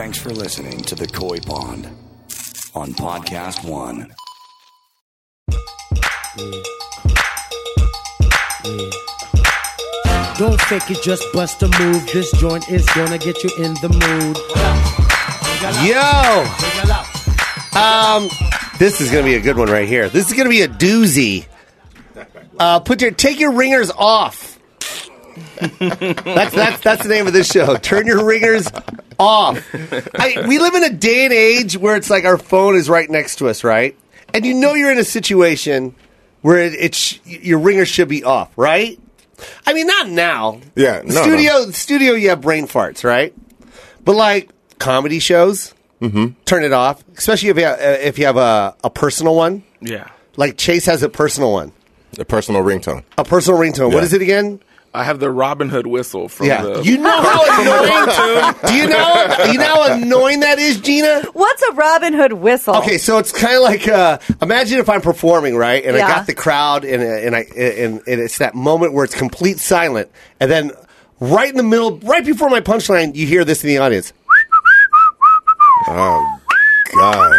Thanks for listening to The Koi Pond on Podcast One. Don't fake it, just bust a move. This joint is gonna get you in the mood. Yo! This is gonna be a good one right here. This is gonna be a doozy. Take your ringers off. That's the name of this show. Turn your ringers off. We live in a day and age where it's like our phone is right next to us, right? And you know you're in a situation where your ringers should be off, right? I mean, not now. Yeah, The studio, you have brain farts, right? But like comedy shows, turn it off. Especially if you have a personal one. Yeah. Like Chase has a personal one. A personal ringtone. A personal ringtone. Yeah. What is it again? I have the Robin Hood whistle from the... You know how annoying... Do you know how annoying that is, Gina? What's a Robin Hood whistle? Okay, so it's kind of like... imagine if I'm performing, right? And I got the crowd, and it's that moment where it's complete silent. And then right in the middle, right before my punchline, you hear this in the audience. Oh, God.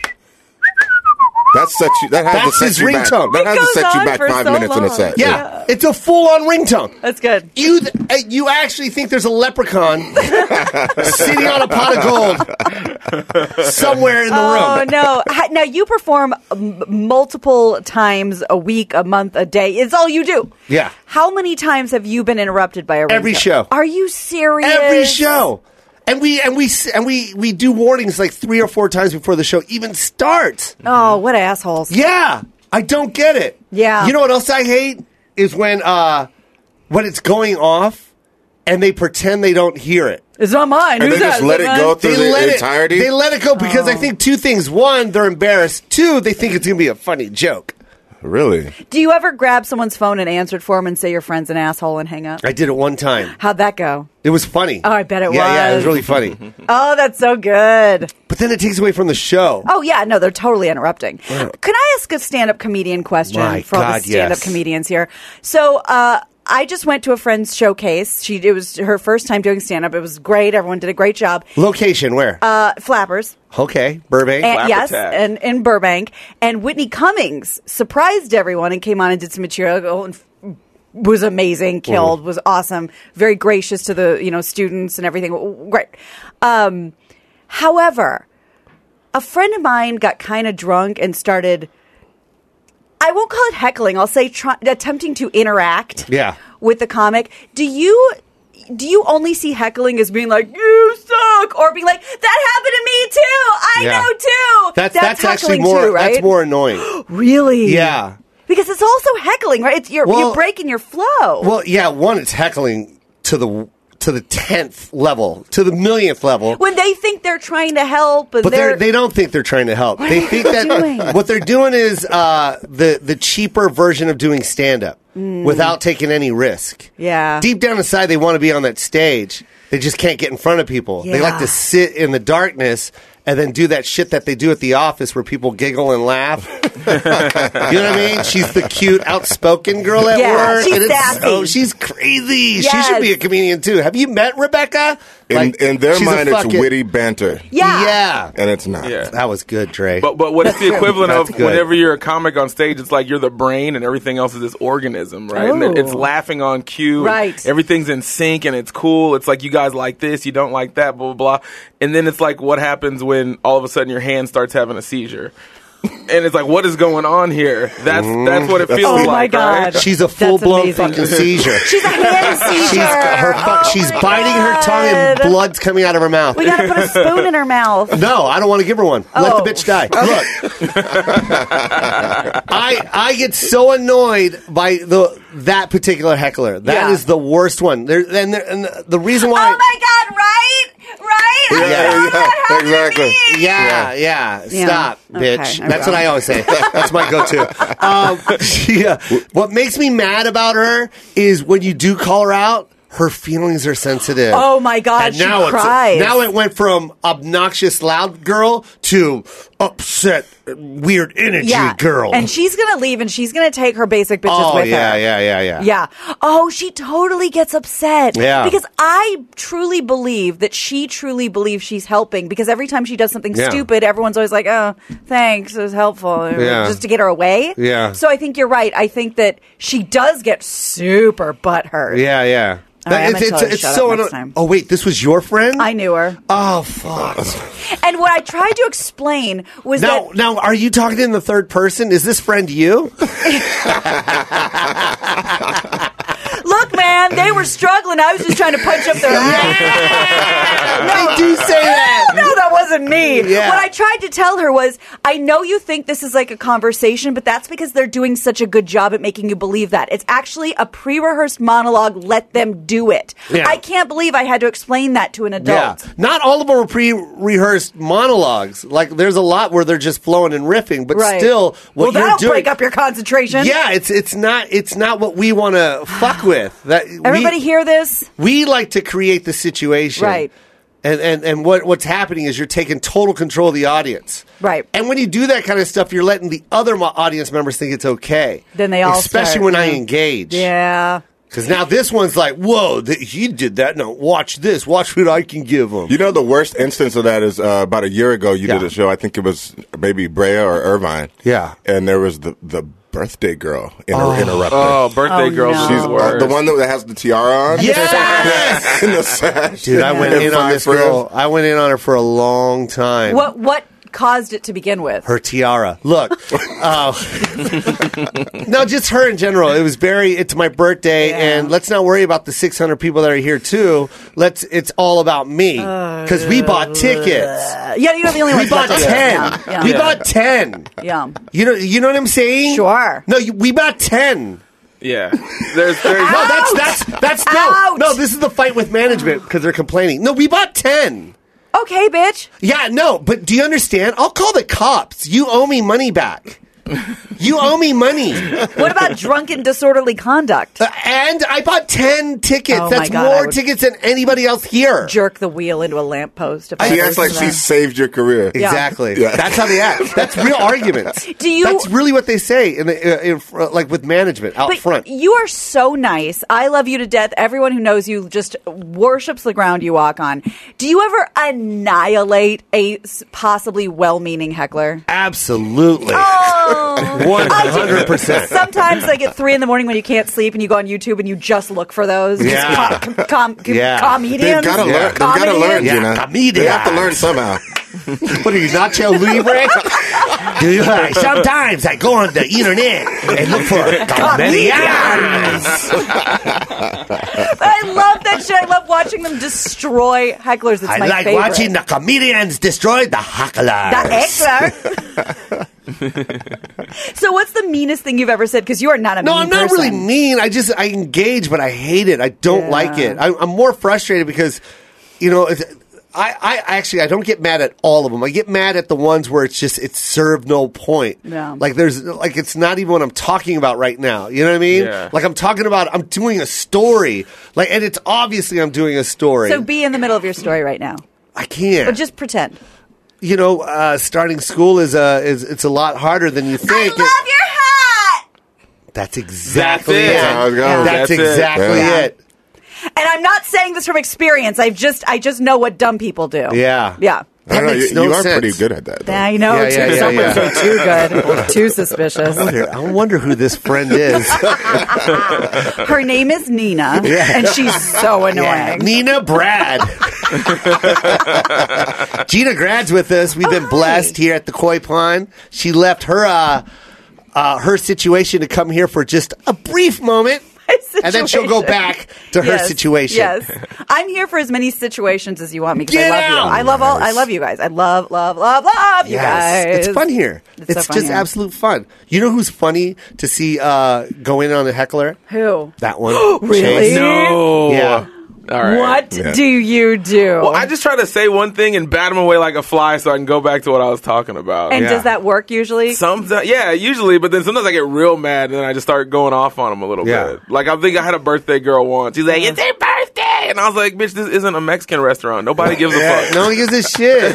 That's his ringtone. That has to set you back 5 minutes in a set. Yeah, it's a full-on ringtone. That's good. You actually think there's a leprechaun sitting on a pot of gold somewhere in the room. Oh, no. Now, you perform multiple times a week, a month, a day. It's all you do. Yeah. How many times have you been interrupted by a ringtone? Every show. Are you serious? Every show. And we do warnings like 3 or 4 times before the show even starts. Oh, what assholes. Yeah. I don't get it. Yeah. You know what else I hate? Is when it's going off and they pretend they don't hear it. It's not mine. And Who's they that? just let it go through the entirety? They let it go because I think 2 things. 1, they're embarrassed. 2, they think it's going to be a funny joke. Really? Do you ever grab someone's phone and answer it for them and say your friend's an asshole and hang up? I did it one time. How'd that go? It was funny. Oh, I bet it was. Yeah, it was really funny. Oh, that's so good. But then it takes away from the show. Oh, yeah. No, they're totally interrupting. Yeah. Can I ask a stand-up comedian question for all the stand-up yes. comedians here? So, I just went to a friend's showcase. It was her first time doing stand-up. It was great. Everyone did a great job. Location, where? Flappers. Okay, Burbank. Yes, and in Burbank. And Whitney Cummings surprised everyone and came on and did some material and was amazing, killed, was awesome, very gracious to the students and everything. Great. However, a friend of mine got kind of drunk and started... I won't call it heckling. I'll say attempting to interact with the comic. Do you only see heckling as being like, you suck, or being like, that happened to me too? I know too. That's actually more too, right? That's more annoying. Really? Yeah. Because it's also heckling, right? You're breaking your flow. Well, yeah. 1, it's heckling to the 10th level, to the 1,000,000th level. When they think they're trying to help, and but they don't think they're trying to help. They think that what they're doing is the cheaper version of doing stand-up without taking any risk. Yeah. Deep down inside, they want to be on that stage. They just can't get in front of people. Yeah. They like to sit in the darkness and then do that shit that they do at the office where people giggle and laugh. You know what I mean? She's the cute, outspoken girl at work. She's sassy. She's crazy. Yes. She should be a comedian too. Have you met Rebecca? In their mind, it's witty banter. Yeah. And it's not. Yeah. That was good, Dre. But what it's the equivalent of good. whenever you're a comic on stage, it's like you're the brain and everything else is this organism, right? Oh. And it's laughing on cue. Right. Everything's in sync and it's cool. It's like you guys like this, you don't like that, blah, blah, blah. And then it's like what happens when all of a sudden your hand starts having a seizure. And it's like, what is going on here? That's what it feels like. Oh my God. Right? She's a full-blown fucking seizure. She's a hand seizure. She's biting her tongue and blood's coming out of her mouth. We got to put a spoon in her mouth. No, I don't want to give her one. Let the bitch die. Look, I get so annoyed by that particular heckler. That is the worst one. And the reason why. Oh my God! Right? Exactly. Yeah. Stop, bitch. Okay, That's what I always say. That's my go-to. What makes me mad about her is when you do call her out, her feelings are sensitive. Oh my God, and now she cries. Now it went from obnoxious loud girl to upset, weird energy girl. And she's going to leave and she's going to take her basic bitches with her. Yeah. Oh, she totally gets upset. Yeah. Because I truly believe that she truly believes she's helping, because every time she does something stupid, everyone's always like, oh, thanks, it was helpful. Just to get her away. Yeah. So I think you're right. I think that she does get super butthurt. Yeah. Right, it's so annoying. Oh wait, this was your friend? I knew her. Oh fuck! And what I tried to explain was that now, are you talking in the third person? Is this friend you? Look, man, they were struggling. I was just trying to punch up their ass. No, they do say that. No, that wasn't me. Yeah. What I tried to tell her was, I know you think this is like a conversation, but that's because they're doing such a good job at making you believe that. It's actually a pre-rehearsed monologue. Let them do it. Yeah. I can't believe I had to explain that to an adult. Yeah. Not all of them are pre-rehearsed monologues. Like, there's a lot where they're just flowing and riffing, but still, what you're that'll doing, break up your concentration. Yeah, it's not what we want to fuck with. Everybody hear this? We like to create the situation. Right. And what's happening is you're taking total control of the audience. Right. And when you do that kind of stuff, you're letting the other audience members think it's okay. Then they all especially when I engage. Yeah. Because now this one's like, whoa, he did that. No, watch this. Watch what I can give him. You know, the worst instance of that is about a year ago, you did a show. I think it was maybe Brea or Irvine. Yeah. And there was the birthday girl interrupted. Oh, birthday girl. No. She's the one that has the tiara on. Yes! In the sash. Dude, I went in on this girl. I went in on her for a long time. What caused it to begin with? Her tiara. Look. No, just her in general. It's my birthday, and let's not worry about the 600 people that are here, too. It's all about me. Because we bought tickets. Yeah, you're the only one. We bought 10. Yeah. We bought 10. Yeah. You know what I'm saying? Sure. No, we bought 10. Yeah. There's no, this is the fight with management because they're complaining. No, we bought 10. Okay, bitch. Yeah, no, but do you understand? I'll call the cops. You owe me money back. You owe me money. What about drunken disorderly conduct? And I bought 10 tickets. Oh That's my God, more tickets than anybody else here. Jerk the wheel into a lamppost. She acts like she saved your career. Exactly. Yeah. That's how they act. That's real arguments. That's really what they say like with management out front. You are so nice. I love you to death. Everyone who knows you just worships the ground you walk on. Do you ever annihilate a possibly well-meaning heckler? Absolutely. Oh. 100%. Sometimes like at 3 a.m. when you can't sleep and you go on YouTube and you just look for those. Yeah. Comedians. They've got to learn, Gina. Comedians. They have to learn somehow. What are you, Nacho Libre? Sometimes I go on the internet and look for comedians. I love that shit. I love watching them destroy hecklers. It's my favorite. I like watching the comedians destroy the hecklers. The heckler. So what's the meanest thing you've ever said? Because you are not a mean person. No, I'm not really mean. I engage, but I hate it. I don't like it. I'm more frustrated because, I don't get mad at all of them. I get mad at the ones where it's served no point. Yeah. Like it's not even what I'm talking about right now. You know what I mean? Yeah. Like I'm doing a story. Like, and it's obviously I'm doing a story. So be in the middle of your story right now. I can't. But just pretend. Starting school it's a lot harder than you think. I love your hat. That's exactly it. That's exactly it. And I'm not saying this from experience. I just know what dumb people do. Yeah. Yeah. That makes no you are sense. pretty good at that, though. Yeah, I know. Some would say too good. Too suspicious. I wonder who this friend is. Her name is Nina, and she's so annoying. Yeah. Nina Brad. Gina Grad's with us. We've been blessed here at the Koi Pond. She left her situation to come here for just a brief moment. And then she'll go back to her situation. Yes, I'm here for as many situations as you want me because I love you. I love you guys. I love you guys. It's fun here. It's so fun just here. absolute fun. You know who's funny to see go in on a heckler? Who? That one. Really? Chase. No. Yeah. All right. What do you do? Well, I just try to say one thing and bat them away like a fly so I can go back to what I was talking about. And does that work usually? Sometimes, yeah, usually, but then sometimes I get real mad and then I just start going off on them a little bit. Like I think I had a birthday girl once. She's like, "It's their birthday," and And I was like, bitch, this isn't a Mexican restaurant. Nobody gives a fuck. No one gives a shit.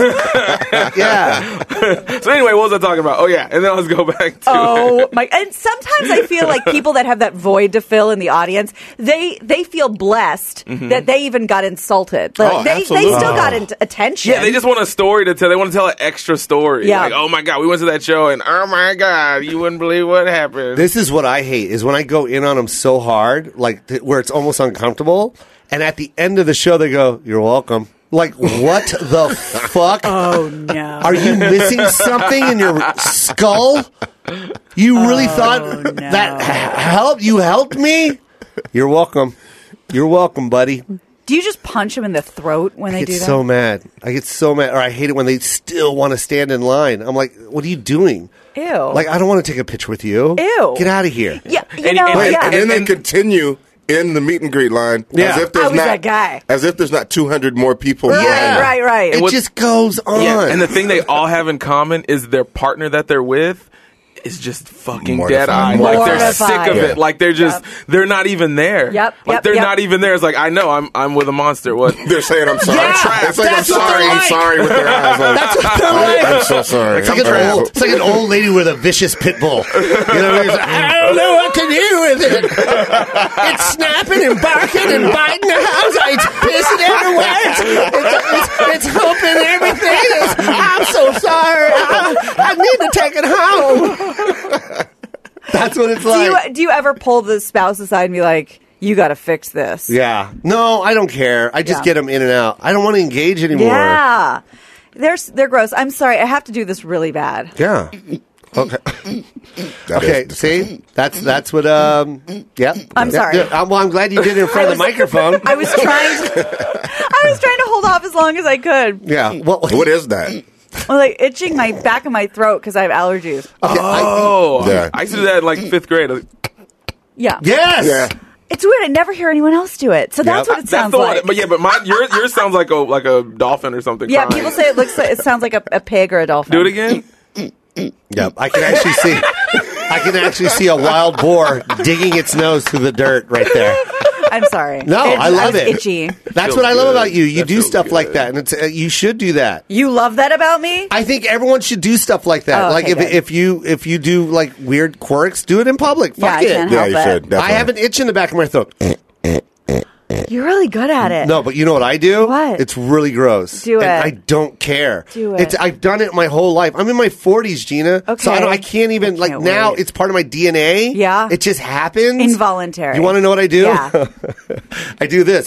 Yeah. So anyway, what was I talking about? Oh, yeah. And then let's go back to my. And sometimes I feel like people that have that void to fill in the audience, they feel blessed that they even got insulted. Like, they still got attention. Yeah, they just want a story to tell. They want to tell an extra story. Yeah. Like, oh my God, we went to that show and oh my God, you wouldn't believe what happened. This is what I hate, is when I go in on them so hard, like where it's almost uncomfortable, and at the end of the show they go, "You're welcome." Like, what the fuck? Oh, no. Are you missing something in your skull? You really thought that helped? You helped me? You're welcome. You're welcome, buddy. Do you just punch them in the throat when they do that? I get so mad. I get so mad. Or I hate it when they still want to stand in line. I'm like, what are you doing? Ew. Like, I don't want to take a picture with you. Ew. Get out of here. Yeah, and then they continue in the meet and greet line as if there's that guy. As if there's not 200 more people. Right. It just goes on. Yeah, and the thing they all have in common is their partner that they're with is just fucking dead-eyed. Like, they're sick of it. Like, they're just, they're not even there. Like, they're not even there. It's like, I know, I'm with a monster. What? They're saying, I'm sorry. Yeah, it's like, I'm sorry with their eyes. Like, that's what they're like. I'm so sorry. It's like an old lady with a vicious pit bull. You know, like, I don't know what to do with it. It's snapping and barking and biting the house. It's pissing everywhere. It's humping everything. I'm so sorry. I need to take it home. That's what it's like. Do you ever pull the spouse aside and be like, you got to fix this? Yeah. No, I don't care. I just get them in and out. I don't want to engage anymore. Yeah. They're gross. I'm sorry. I have to do this really bad. Yeah. Okay. Okay. See, that's what. Yeah. I'm sorry. Yeah. Well, I'm glad you did it in front of the microphone. I was trying to hold off as long as I could. Yeah. What is that? Well, like itching my back of my throat because I have allergies. Okay, I used to do that in like 5th grade. Yeah. Yes. Yeah. It's weird. I never hear anyone else do it. So that's what it sounds like. But yours sounds like a dolphin or something. Yeah, crying. people say it sounds like a pig or a dolphin. Do it again. Yep. I can actually see a wild boar digging its nose through the dirt right there. I'm sorry. No, I love it. Itchy. That's what I love about you. You do stuff like that, and it's you should do that. You love that about me? I think everyone should do stuff like that. Oh, like okay, if you do like weird quirks, do it in public. Fuck I can't help you it. should. Definitely. I have an itch in the back of my throat. You're really good at it. No, but you know what I do? What? It's really gross. Do it. And I don't care. Do it. I've done it my whole life. I'm in my 40s, Gina. Okay. So I can't even, like, now wait. it's part of my DNA. Yeah. It just happens. Involuntary. You want to know what I do? Yeah. I do this.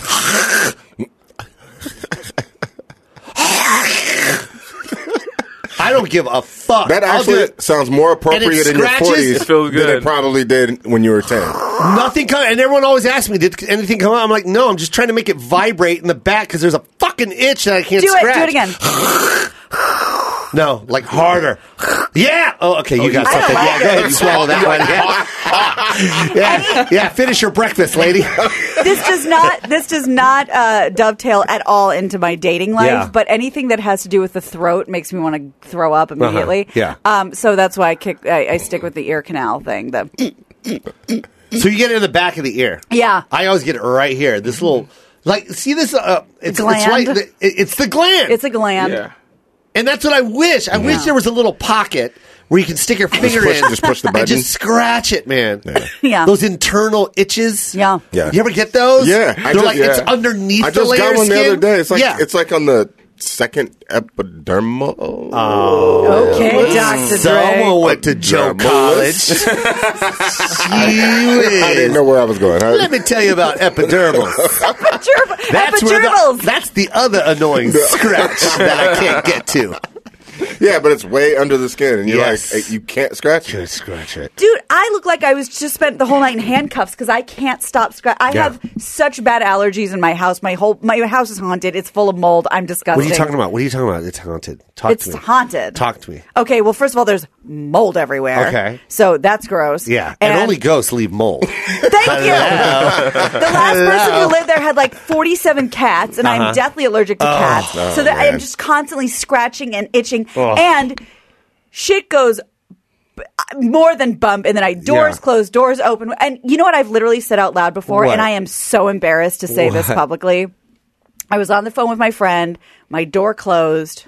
I don't give a fuck. That actually sounds more appropriate in your 40s It feels good. than it probably did when you were 10. Nothing come, and everyone always asks me, did anything come out? I'm like, no, I'm just trying to make it vibrate in the back because there's a fucking itch that I can't scratch. Do it again. No, like harder. Yeah. Oh, okay. You got something. Yeah, go ahead and swallow that one. Yeah. Yeah. Finish your breakfast, lady. This does not dovetail at all into my dating life. Yeah. But anything that has to do with the throat makes me want to throw up immediately. Yeah. So that's why I stick with the ear canal thing. So you get it in the back of the ear. Yeah. I always get it right here. This little, like, see this? It's gland? right. It's the gland. It's a gland. Yeah. And that's what I wish. I wish there was a little pocket where you can stick your finger in. Just push the button. And just scratch it, man. Yeah. Those internal itches. Yeah. Yeah. You ever get those? Yeah. It's underneath I the just layer got of one skin. the other day. It's like, yeah. it's like on the second epidermal. Okay, Dr. Dre. Someone went to Joe College. I didn't know where I was going. Let me tell you about epidermals. Epidurals. That's the other annoying scratch that I can't get to. Yeah, but it's way under the skin, and you're Yes. like, you can't scratch it. Can't scratch it. Dude, I look like I was just spent the whole night in handcuffs because I can't stop scratching. I have such bad allergies in my house. My house is haunted. It's full of mold. I'm disgusting. What are you talking about? It's haunted. Talk to me. It's haunted. Talk to me. Okay, well, first of all, there's mold everywhere. Okay. So that's gross. Yeah. And only ghosts leave mold. Thank you. The last person who lived there had like 47 cats, and I'm deathly allergic to cats. So that I am just constantly scratching and itching. And shit goes more than bump, and then doors close, doors open. And you know what I've literally said out loud before, What? and I am so embarrassed to say this publicly. I was on the phone with my friend. My door closed.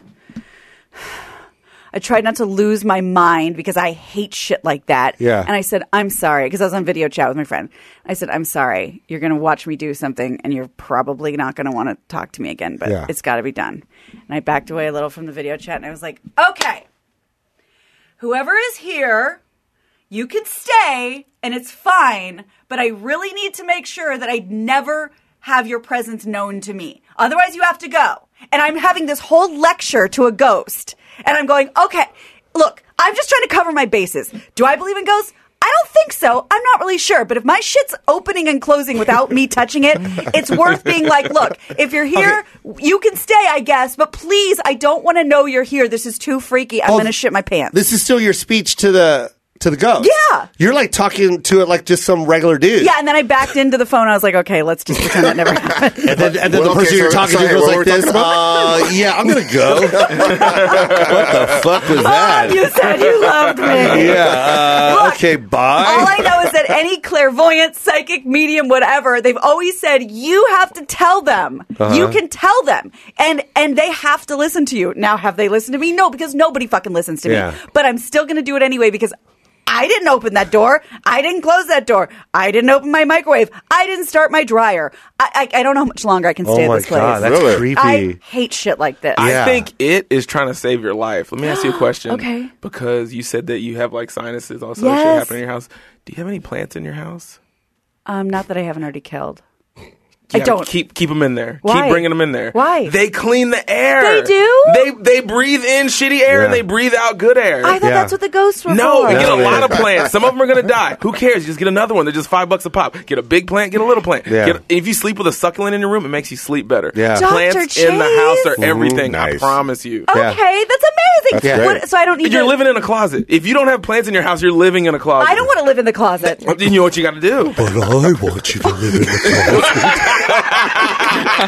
I tried not to lose my mind because I hate shit like that. Yeah. And I said, I'm sorry, because I was on video chat with my friend. I said, I'm sorry. You're going to watch me do something, and you're probably not going to want to talk to me again, but it's got to be done. And I backed away a little from the video chat, and I was like, okay, whoever is here, you can stay, and it's fine, but I really need to make sure that I never have your presence known to me. Otherwise, you have to go. And I'm having this whole lecture to a ghost. And I'm going, okay, look, I'm just trying to cover my bases. Do I believe in ghosts? I don't think so. I'm not really sure. But if my shit's opening and closing without me touching it, it's worth being like, look, if you're here, you can stay, I guess. But please, I don't want to know you're here. This is too freaky. I'm going to shit my pants. This is still your speech to the ghost. Yeah. You're like talking to it like just some regular dude. Yeah, and then I backed into the phone. I was like, okay, let's just pretend that never happened. And then the person you're talking to goes like this. Yeah, I'm going to go. What the fuck was that? You said you loved me. Yeah. Look, okay, bye. All I know is that any clairvoyant, psychic, medium, whatever, they've always said you have to tell them. You can tell them. And they have to listen to you. Now, have they listened to me? No, because nobody fucking listens to me. But I'm still going to do it anyway because I didn't open that door. I didn't close that door. I didn't open my microwave. I didn't start my dryer. I don't know how much longer I can stay at this place. Oh, my God, that's creepy. I hate shit like this. I think it is trying to save your life. Let me ask you a question. Okay. Because you said that you have like sinuses, all sorts of shit happening in your house. Do you have any plants in your house? Not that I haven't already killed. Yeah, I don't. Keep them in there. Why? Keep bringing them in there. Why? They clean the air. They do? They breathe in shitty air and they breathe out good air. I thought that's what the ghosts were No, for. we get a lot of plants. Some of them are going to die. Who cares? You just get another one. They're just $5 a pop. Get a big plant, get a little plant. Yeah. If you sleep with a succulent in your room, it makes you sleep better. Yeah. Plants Dr. in the house are everything. Nice. I promise you. Okay, that's amazing. That's great. So I don't need You're to... living in a closet. If you don't have plants in your house, you're living in a closet. I don't want to live in the closet. Well, then you know what you got to do. But I want you to live in the closet.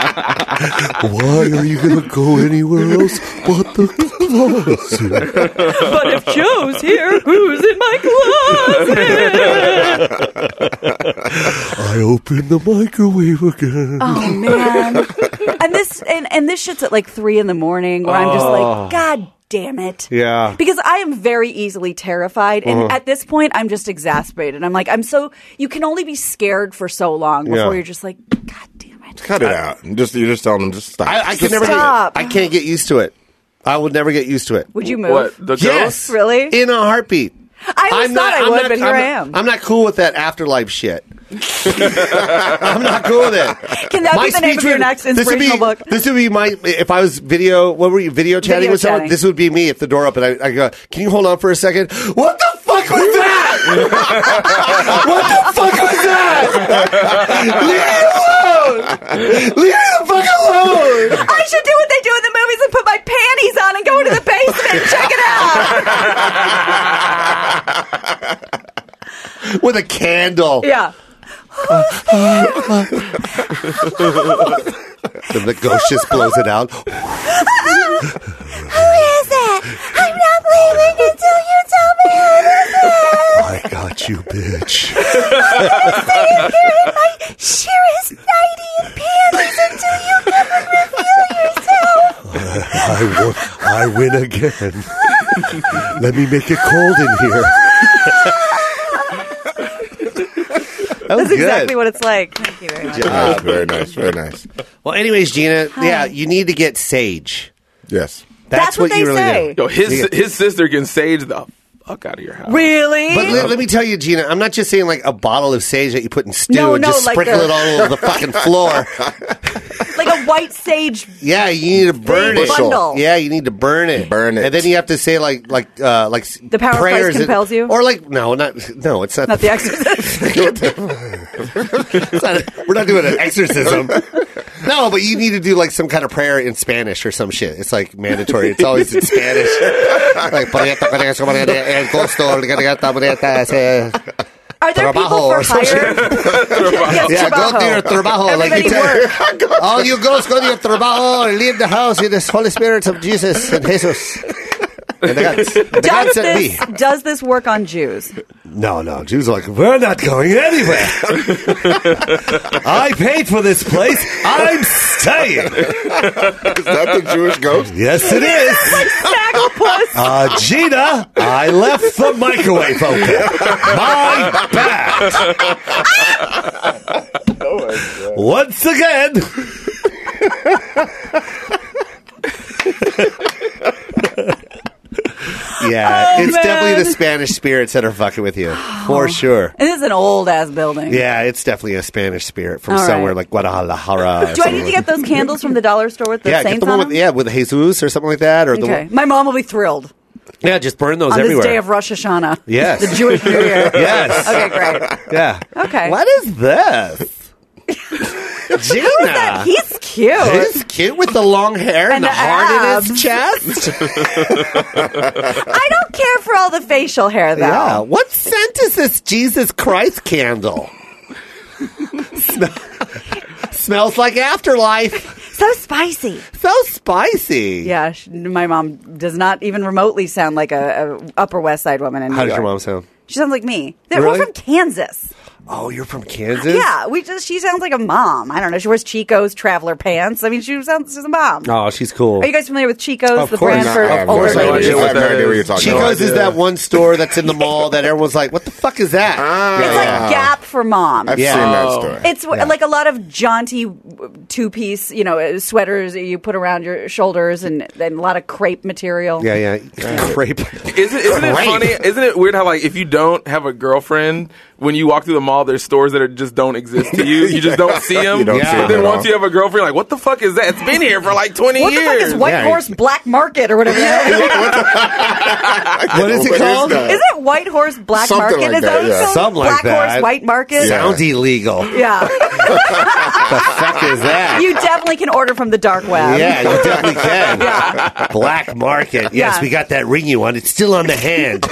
Why are you going to go anywhere else but the closet? But if Joe's here, who's in my closet? I opened the microwave again. Oh, man. And this shit's at like 3 a.m. where I'm just like, God damn it. Yeah. Because I am very easily terrified. And at this point, I'm just exasperated. I'm like, you can only be scared for so long before you're just like, God damn it. Cut it out. You're just telling them, just stop. I can never. Stop. I can't get used to it. I would never get used to it. Would you move? What? The Yes, ghosts? Really? in a heartbeat. I always thought I would, but here I am. I'm not cool with that afterlife shit. I'm not cool with it. Can that be the name of your next inspirational book? This would be my, if I was video chatting with someone, this would be me if the door opened. I go, can you hold on for a second? What the fuck was that? What the fuck was that? Leave me alone! Leave me the fuck alone! I should do what they do in the movies and put my panties on and go into the basement and check it out. With a candle. Yeah. And the ghost just blows it out. Who is it? I'm not leaving until you tell me who this is. I got you, bitch. I'm staying here in my sheerest nightie and panties until you come and reveal yourself. I win again. Let me make it cold in here. That's exactly what it's like. Thank you very much. Very nice, very nice. Well, anyways, Gina, you need to get sage. Yes. That's what they you really say. do. Yo, his sister can sage the fuck out of your house. Really? But let me tell you, Gina, I'm not just saying like a bottle of sage that you put in stew No, and just like sprinkle it all over the fucking floor. Like a white sage. Yeah, you need to burn it. Bundle. Yeah, you need to burn it. Burn it. And then you have to say like The power of prayers Christ compels you? Or like no, it's not Not the exorcist. we're not doing an exorcism. No, but you need to do like some kind of prayer in Spanish or some shit. It's like mandatory. It's always in Spanish. Like Are there people for hire? Yeah, go to your trabajo. Everybody work. All you girls go to your trabajo and leave the house in the Holy Spirit of Jesus and Jesus. And the God sent me. Does this work on Jews? No. Jews are like, we're not going anywhere. I paid for this place. I'm staying. Is that the Jewish ghost? Yes, it is. Snagglepuss. Gina, I left the microwave open. My bad. Oh my God. Once again. Yeah, it's definitely the Spanish spirits that are fucking with you, for sure. And this is an old-ass building. Yeah, it's definitely a Spanish spirit from All somewhere right. like Guadalajara. Do I need to get those candles from the dollar store with the get saints the on one them? with Jesus or something like that. Or Okay. My mom will be thrilled just burn those on everywhere. this day of Rosh Hashanah. Yes. The Jewish New Year. Yes. Okay, great. Yeah. Okay. What is this? Gina. He's cute. He's cute with the long hair and the heart in his chest. I don't care for all the facial hair, though. Yeah. What scent is this Jesus Christ candle? Smells like afterlife. So spicy. So spicy. Yeah, my mom does not even remotely sound like a Upper West Side woman in New How York. does your mom sound? She sounds like me. Really? We're from Kansas. Oh, you're from Kansas? Yeah, she sounds like a mom. I don't know. She wears Chico's traveler pants. I mean, she's a mom. Oh, she's cool. Are you guys familiar with Chico's, Of the course. brand for Of older course I ladies? do. I have no idea what you're talking about. Chico's is that one store that's in the mall that everyone's like, what the fuck is that? It's like Gap for mom. I've Yeah. seen that Oh. story. It's like a lot of jaunty two-piece, sweaters that you put around your shoulders and a lot of crepe material. Yeah. Crepe. Isn't it funny? Isn't it weird how, like, if you don't have a girlfriend, when you walk through the mall, there's stores that just don't exist to you. You just don't see them. You don't see But them then at once all. you have a girlfriend, you're like, what the fuck is that? It's been here for like 20 What years. the fuck is White Yeah. Horse Black Market or whatever? What is it called? that? Is it White Horse Black Something Market? like Is that that, what it's yeah. called? Something like Black that. Horse White Market? Yeah. Sounds illegal. Yeah. The fuck is that? You definitely can order from the dark web. Yeah, you definitely can. Black market. Yes, Yeah. we got that ring you want. It's still on the hand.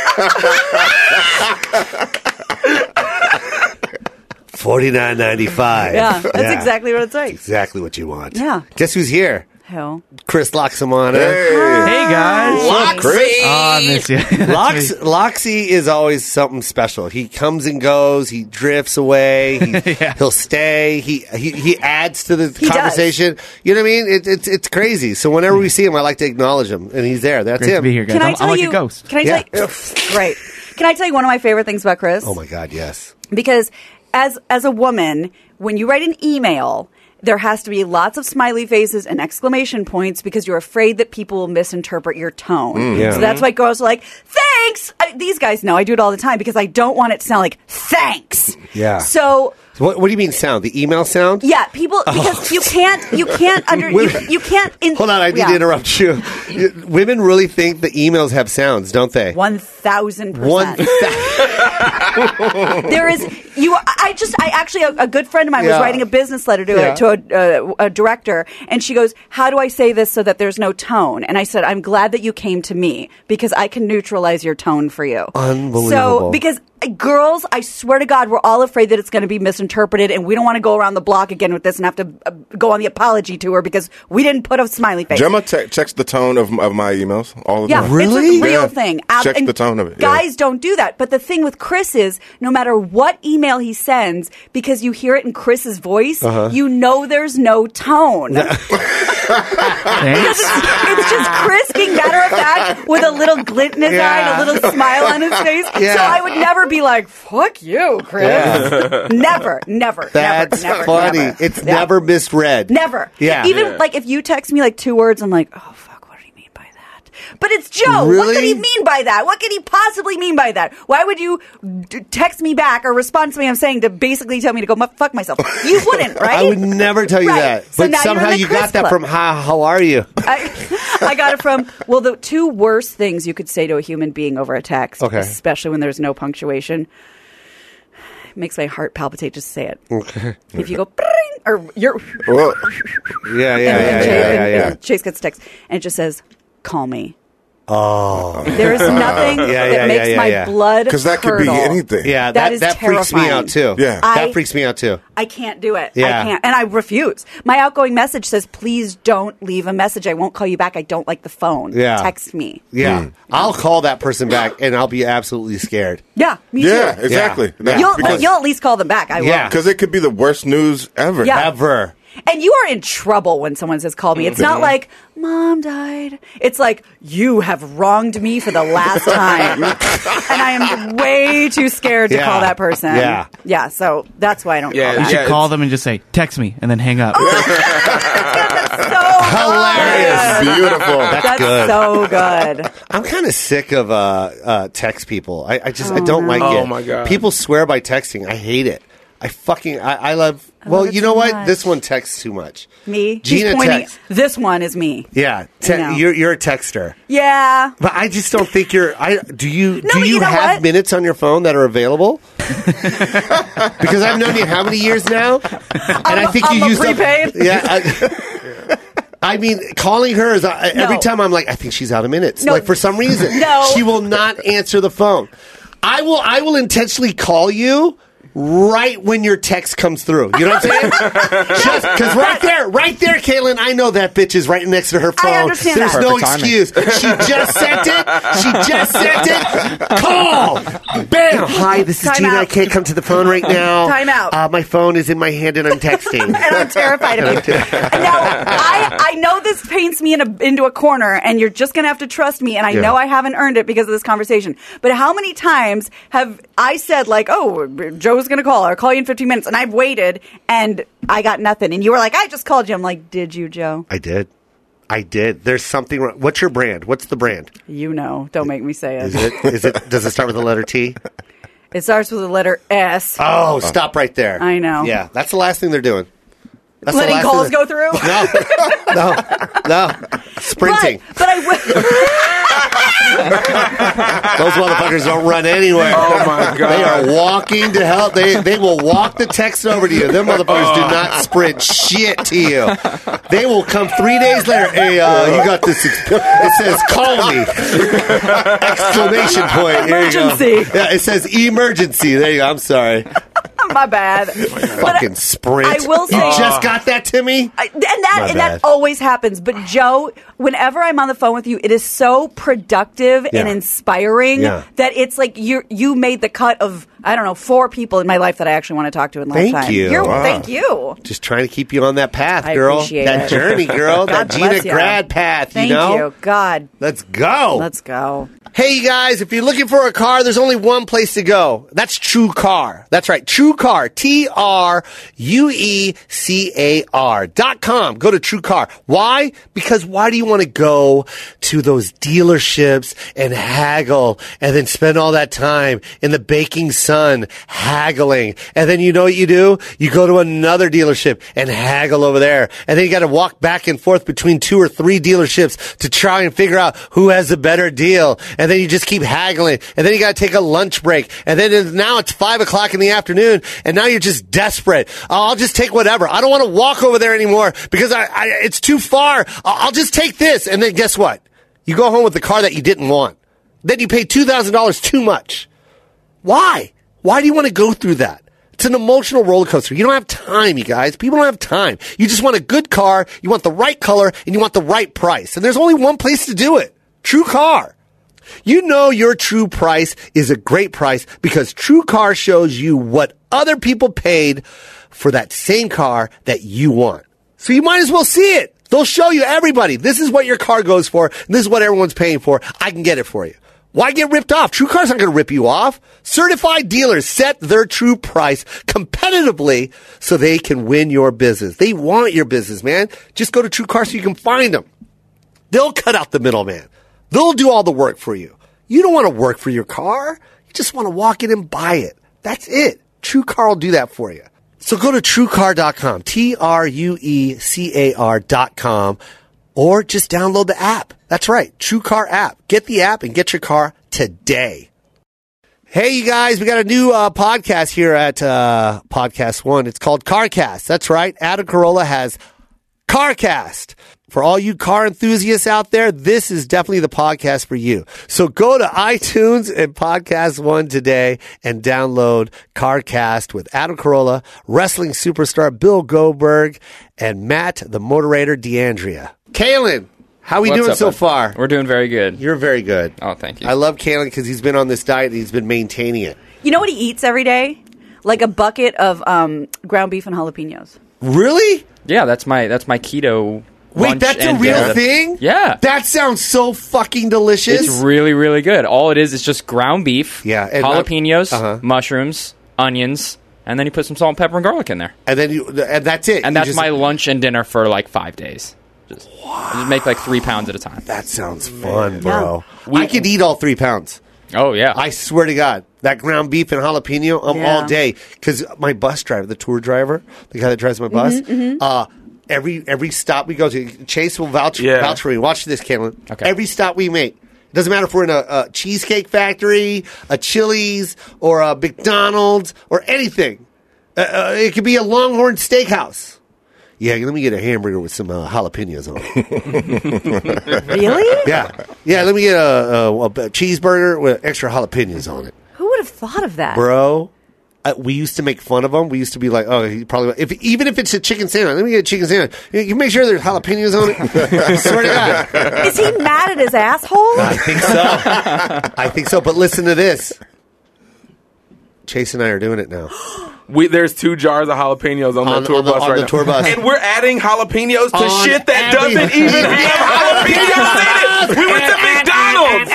$49.95. Yeah, that's exactly what it's like. exactly what you want. Yeah. Guess who's here? Hell. Chris Loxamana. Hey guys. Chris. Oh, I miss you. That's me. Loxy is always something special. He comes and goes. He drifts away. He'll stay. He adds to the conversation. You know what I mean? It's crazy. So whenever we see him, I like to acknowledge him, and he's there. That's Great him. to be here, guys. Can I I'm tell like you? a ghost. Can I tell you? Great. Can I tell you one of my favorite things about Chris? Oh my God, yes. Because as a woman, when you write an email, there has to be lots of smiley faces and exclamation points because you're afraid that people will misinterpret your tone. Yeah. So that's why girls are like, thanks! These guys know I do it all the time because I don't want it to sound like, thanks! Yeah. So... What do you mean sound? The email sound? Yeah, people, because you can't you can't. Hold on, I need to interrupt you. Women really think the emails have sounds, don't they? 1,000%. There is I actually a good friend of mine was writing a business letter to a director, and she goes, "How do I say this so that there's no tone?" And I said, "I'm glad that you came to me because I can neutralize your tone for you." Unbelievable. So because girls, I swear to God, we're all afraid that it's going to be misinterpreted, and we don't want to go around the block again with this and have to go on the apology tour because we didn't put a smiley face. Gemma checks the tone of my emails all the time. Really? It's a real thing. Checks And the tone of it. Guys don't do that. But the thing with Chris is, no matter what email he sends, because you hear it in Chris's voice, you know there's no tone. Thanks. It's just Chris being matter of fact with a little glint in his eye and a little smile on his face. Yeah. So I would never be like, fuck you, Chris. Never. That's never, funny. never. It's never misread. Never. Yeah. Even like if you text me like 2 words, I'm like, oh fuck, what did he mean by that? But it's Joe. Really? What could he mean by that? What could he possibly mean by that? Why would you text me back or respond to me I'm saying to basically tell me to go fuck myself? You wouldn't, right? I would never tell you Right. that. So But now you're somehow in the you Chris got that club. from how are you? I got it from, well, the 2 worst things you could say to a human being over a text, especially when there's no punctuation. It makes my heart palpitate just to say it. Okay. If you go, or you're, Yeah. and Chase gets text, and it just says, call me. Oh. There's nothing that makes my blood because that could curdle. be anything. Yeah, that is that freaks me out too. Yeah, that freaks me out too. I can't do it. Yeah. I can't, and I refuse. My outgoing message says, "Please don't leave a message. I won't call you back. I don't like the phone. Yeah. Text me." Yeah, I'll call that person back, and I'll be absolutely scared. Yeah, me Yeah, too. exactly. Yeah. You'll at least call them back. I will. Yeah. Because it could be the worst news ever. Yeah. Ever. And you are in trouble when someone says call me. It's not like Mom died. It's like you have wronged me for the last time. And I am way too scared to call that person. Yeah. Yeah, so that's why I don't call You that. should call them and just say, text me, and then hang up. So Hilarious. good. Beautiful. That's good. So good. I'm kind of sick of text people. I don't like it. Oh, my God. People swear by texting. I hate it. I love. Well, it you know too what? much. This one texts too much. Me? Gina She's pointing. texts. This one is me. Yeah, know. you're a texter, Yeah. but I just don't think you're. Do you but you know have what? minutes on your phone that are available? Because I've known you how many years now, and I think I'm you a used up- prepaid. Yeah. I mean, calling her is every time I'm like, I think she's out of minutes. No. Like for some reason, No. she will not answer the phone. I will intentionally call you right when your text comes through. You know what I'm saying? Just because right there, Caitlin, I know that bitch is right next to her phone. I understand There's that. no Perfect timing. excuse. She just sent it. Call. Bam. Hi, this is Time Gina. out. I can't come to the phone right now. Time out. My phone is in my hand and I'm texting. And I'm terrified of you. Now, I know this paints me into a corner, and you're just going to have to trust me, and I know I haven't earned it because of this conversation. But how many times have I said, like, oh, Joe's going to call, or I'll call you in 15 minutes, and I've waited, and I got nothing. And you were like, I just called you. I'm like, did you, Joe? I did. There's something wrong. What's your brand? What's the brand? You know. Don't make me say it. Is it? Does it start with the letter T? It starts with the letter S. Oh, stop right there. I know. Yeah, that's the last thing they're doing. That's the Letting last calls thing go through? No. Sprinting. But I will. Those motherfuckers don't run anywhere. Oh, my God. They are walking to hell. They will walk the text over to you. Them motherfuckers do not sprint shit to you. They will come 3 days later. Hey, you got this. It says, call me. Exclamation point. There you go. Emergency. Yeah, it says emergency. There you go. I'm sorry. My bad. Fucking sprint. I will say- You just got that to me? And that bad. always happens. But Joe, whenever I'm on the phone with you, it is so productive and inspiring that it's like you made the cut of, I don't know, 4 people in my life that I actually want to talk to in lifetime. Thank you. Thank you. Just trying to keep you on that path, I girl. appreciate that it. journey, girl. that God bless Gina ya. grad path, Thank you know? you. God. Let's go. Let's go. Hey, you guys, if you're looking for a car, there's only one place to go. That's True Car. That's right. True Car. TRUECAR.com. Go to True Car. Why? Because why do you want to go to those dealerships and haggle and then spend all that time in the baking sun haggling? And then you know what you do? You go to another dealership and haggle over there. And then you got to walk back and forth between 2 or 3 dealerships to try and figure out who has a better deal. And then you just keep haggling. And then you got to take a lunch break. And then now it's 5 o'clock in the afternoon. And now you're just desperate. I'll just take whatever. I don't want to walk over there anymore because it's too far. I'll just take this. And then guess what? You go home with the car that you didn't want. Then you pay $2,000 too much. Why? Why do you want to go through that? It's an emotional roller coaster. You don't have time, you guys. People don't have time. You just want a good car. You want the right color and you want the right price. And there's only one place to do it. True Car. You know your true price is a great price because True Car shows you what other people paid for that same car that you want. So you might as well see it. They'll show you everybody. This is what your car goes for. This is what everyone's paying for. I can get it for you. Why get ripped off? True Car's not going to rip you off. Certified dealers set their true price competitively so they can win your business. They want your business, man. Just go to True Car so you can find them. They'll cut out the middleman. They'll do all the work for you. You don't want to work for your car. You just want to walk in and buy it. That's it. True Car will do that for you. So go to TrueCar.com, TRUECAR.com, or just download the app. That's right, True Car app. Get the app and get your car today. Hey, you guys, we got a new podcast here at Podcast One. It's called CarCast. That's right. Adam Carolla has CarCast. For all you car enthusiasts out there, this is definitely the podcast for you. So go to iTunes and Podcast One today and download CarCast with Adam Carolla, wrestling superstar Bill Goldberg, and Matt, the moderator, D'Andrea. Kalen, how are we doing so far? We're doing very good. You're very good. Oh, thank you. I love Kalen because he's been on this diet and he's been maintaining it. You know what he eats every day? Like a bucket of ground beef and jalapenos. Really? Yeah, that's my keto. Wait, that's a real thing? Yeah. That sounds so fucking delicious. It's really, really good. All it is just ground beef, and jalapenos, mushrooms, onions, and then you put some salt and pepper and garlic in there. And then and that's it. And that's my lunch and dinner for like 5 days. Just make like 3 pounds at a time. That sounds fun, bro. Yeah. I could eat all 3 pounds. Oh, yeah. I swear to God. That ground beef and jalapeno, all day. Because my bus driver, the tour driver, the guy that drives my bus, every stop we go to, Chase will vouch for me. Watch this, Caitlin. Okay. Every stop we make. It doesn't matter if we're in a Cheesecake Factory, a Chili's, or a McDonald's, or anything. It could be a Longhorn Steakhouse. Yeah, let me get a hamburger with some jalapenos on it. Really? Yeah. Let me get a cheeseburger with extra jalapenos on it. Who would have thought of that? Bro, we used to make fun of him. We used to be like, oh, he probably... Even if it's a chicken sandwich, let me get a chicken sandwich. You make sure there's jalapenos on it. I swear to God. Is he mad at his asshole? I think so. But listen to this. Chase and I are doing it now. There's 2 jars of jalapenos on the tour bus right now. Tour bus. And we're adding jalapenos to shit that doesn't even have jalapenos in it. We went to McDonald's.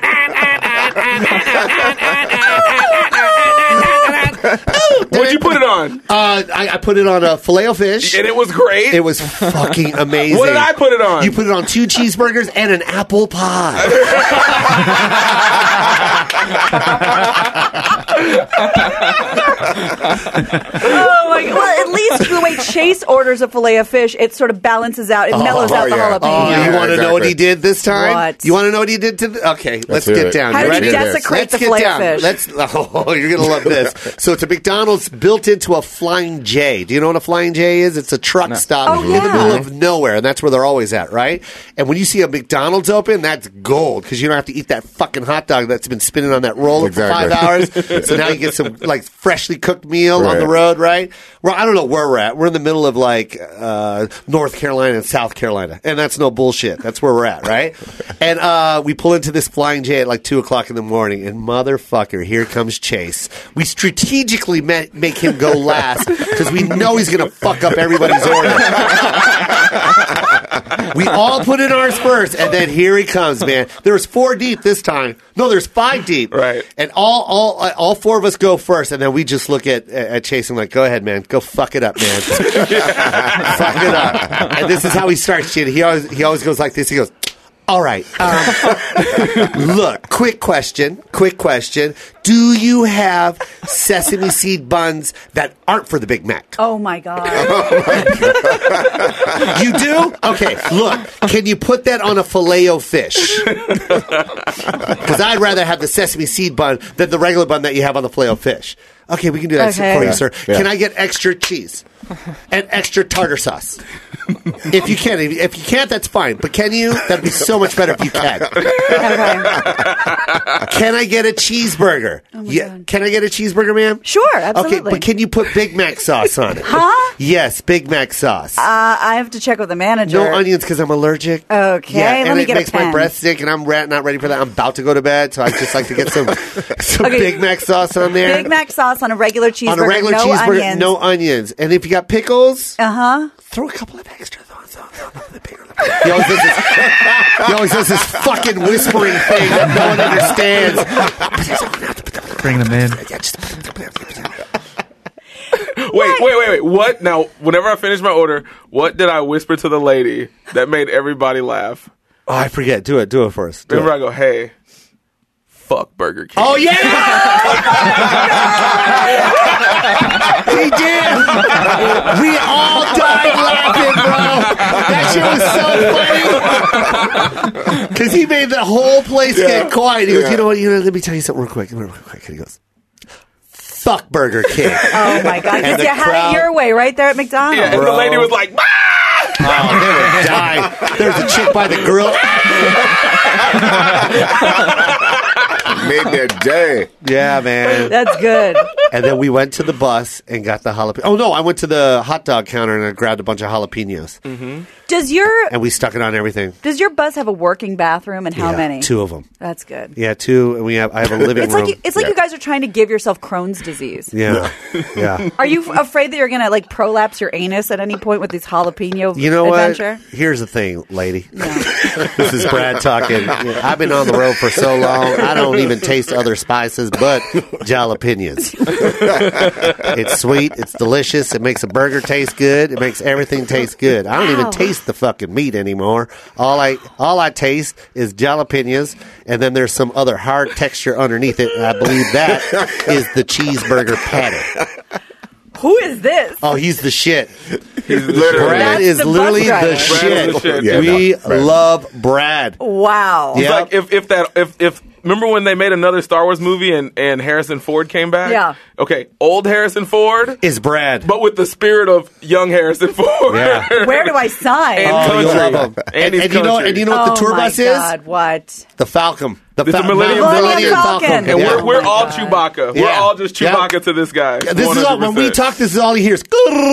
What'd you put it on? I put it on a Filet-O-Fish. And it was great? It was fucking amazing. What did I put it on? You put it on 2 cheeseburgers and an apple pie. Oh my God. Well, at least the way Chase orders a Filet-O-Fish, it sort of balances out. It mellows out the jalapeno. You want to know what he did this time? What? You want to know what he did to Okay, let's get down. How did he desecrate the Filet-O-Fish? You're going to love this. So it's a McDonald's built into a Flying J. Do you know what a Flying J is? It's a truck stop in the middle of nowhere, and that's where they're always at, right? And when you see a McDonald's open, that's gold, because you don't have to eat that fucking hot dog that's been spinning on that roller for 5 hours. So now you get some like freshly cooked meal on the road, right? Well, I don't know where we're at. We're in the middle of like North Carolina and South Carolina, and that's no bullshit. That's where we're at, right? And we pull into this Flying J at like 2 o'clock in the morning, and motherfucker, here comes Chase. We strategically make him go last because we know he's going to fuck up everybody's order. We all put in ours first, and then here he comes, man. There's 4 deep this time. No, there's 5 deep. Right. And all 4 of us go first, and then we just look at Chase and like, go ahead, man. Go fuck it up, man. Fuck it up. And this is how he starts shit. He always goes like this. He goes, all right. Look, quick question. Do you have sesame seed buns that aren't for the Big Mac? Oh, my God. You do? Okay, look. Can you put that on a Filet-O-Fish? Because I'd rather have the sesame seed bun than the regular bun that you have on the Filet-O-Fish. Okay, we can do that for you, sir. Yeah. Can I get extra cheese and extra tartar sauce? If you can. If you can't, that's fine. But can you? That'd be so much better if you can. Can I get a cheeseburger? Oh God. Can I get a cheeseburger, ma'am? Sure, absolutely. Okay, but can you put Big Mac sauce on it? Huh? Yes, Big Mac sauce. I have to check with the manager. No onions because I'm allergic. Okay, yeah, let me get a pen. And it makes my breath sick, and I'm not ready for that. I'm about to go to bed, so I just like to get some Big Mac sauce on there. Big Mac sauce on a regular cheeseburger. On a regular cheeseburger, onions. no onions. And if you got pickles, throw a couple of extra on the pickle. He always does this fucking whispering thing that no one understands. Bring them in. Wait. What? Now, whenever I finish my order, what did I whisper to the lady that made everybody laugh? Oh, I forget. Do it first. Remember, I go, hey, fuck Burger King. Oh, yeah! He did! We all died laughing, bro! That shit was so funny! Because he made the whole place get quiet. He goes, you know what, let me tell you something real quick. And he goes, fuck Burger King. Oh, my God. Because you had it your way right there at McDonald's. Yeah, and the lady was like, ah! Oh, they would die. There's a chick by the grill. Made their day. Yeah, man. That's good. And then we went to the bus and got the jalapeno. Oh, no, I went to the hot dog counter and I grabbed a bunch of jalapenos. Mm-hmm. And we stuck it on everything. Does your bus have a working bathroom, and how many? 2 of them. That's good. Yeah, 2. And I have a living room. It's like you guys are trying to give yourself Crohn's disease. Yeah. Yeah. Are you afraid that you're going to like prolapse your anus at any point with this jalapeno adventure? What? Here's the thing, lady. This is Brad talking. I've been on the road for so long, I don't even taste other spices but jalapenos. It's sweet. It's delicious. It makes a burger taste good. It makes everything taste good. I don't even taste the fucking meat anymore. All I taste is jalapenos, and then there's some other hard texture underneath it, and I believe that is the cheeseburger patty. Who is this? Oh, he's the shit. Brad is literally the shit. Yeah, we love Brad. Wow. It's like if remember when they made another Star Wars movie and Harrison Ford came back? Yeah. Okay, old Harrison Ford is Brad, but with the spirit of young Harrison Ford. Yeah. Where do I sign? And you'll love him. And you know what the tour bus is? What? The Falcon. The Millennium Falcon. And we're all Chewbacca. We're all just Chewbacca to this guy. This is all, when we talk, this is all he hears.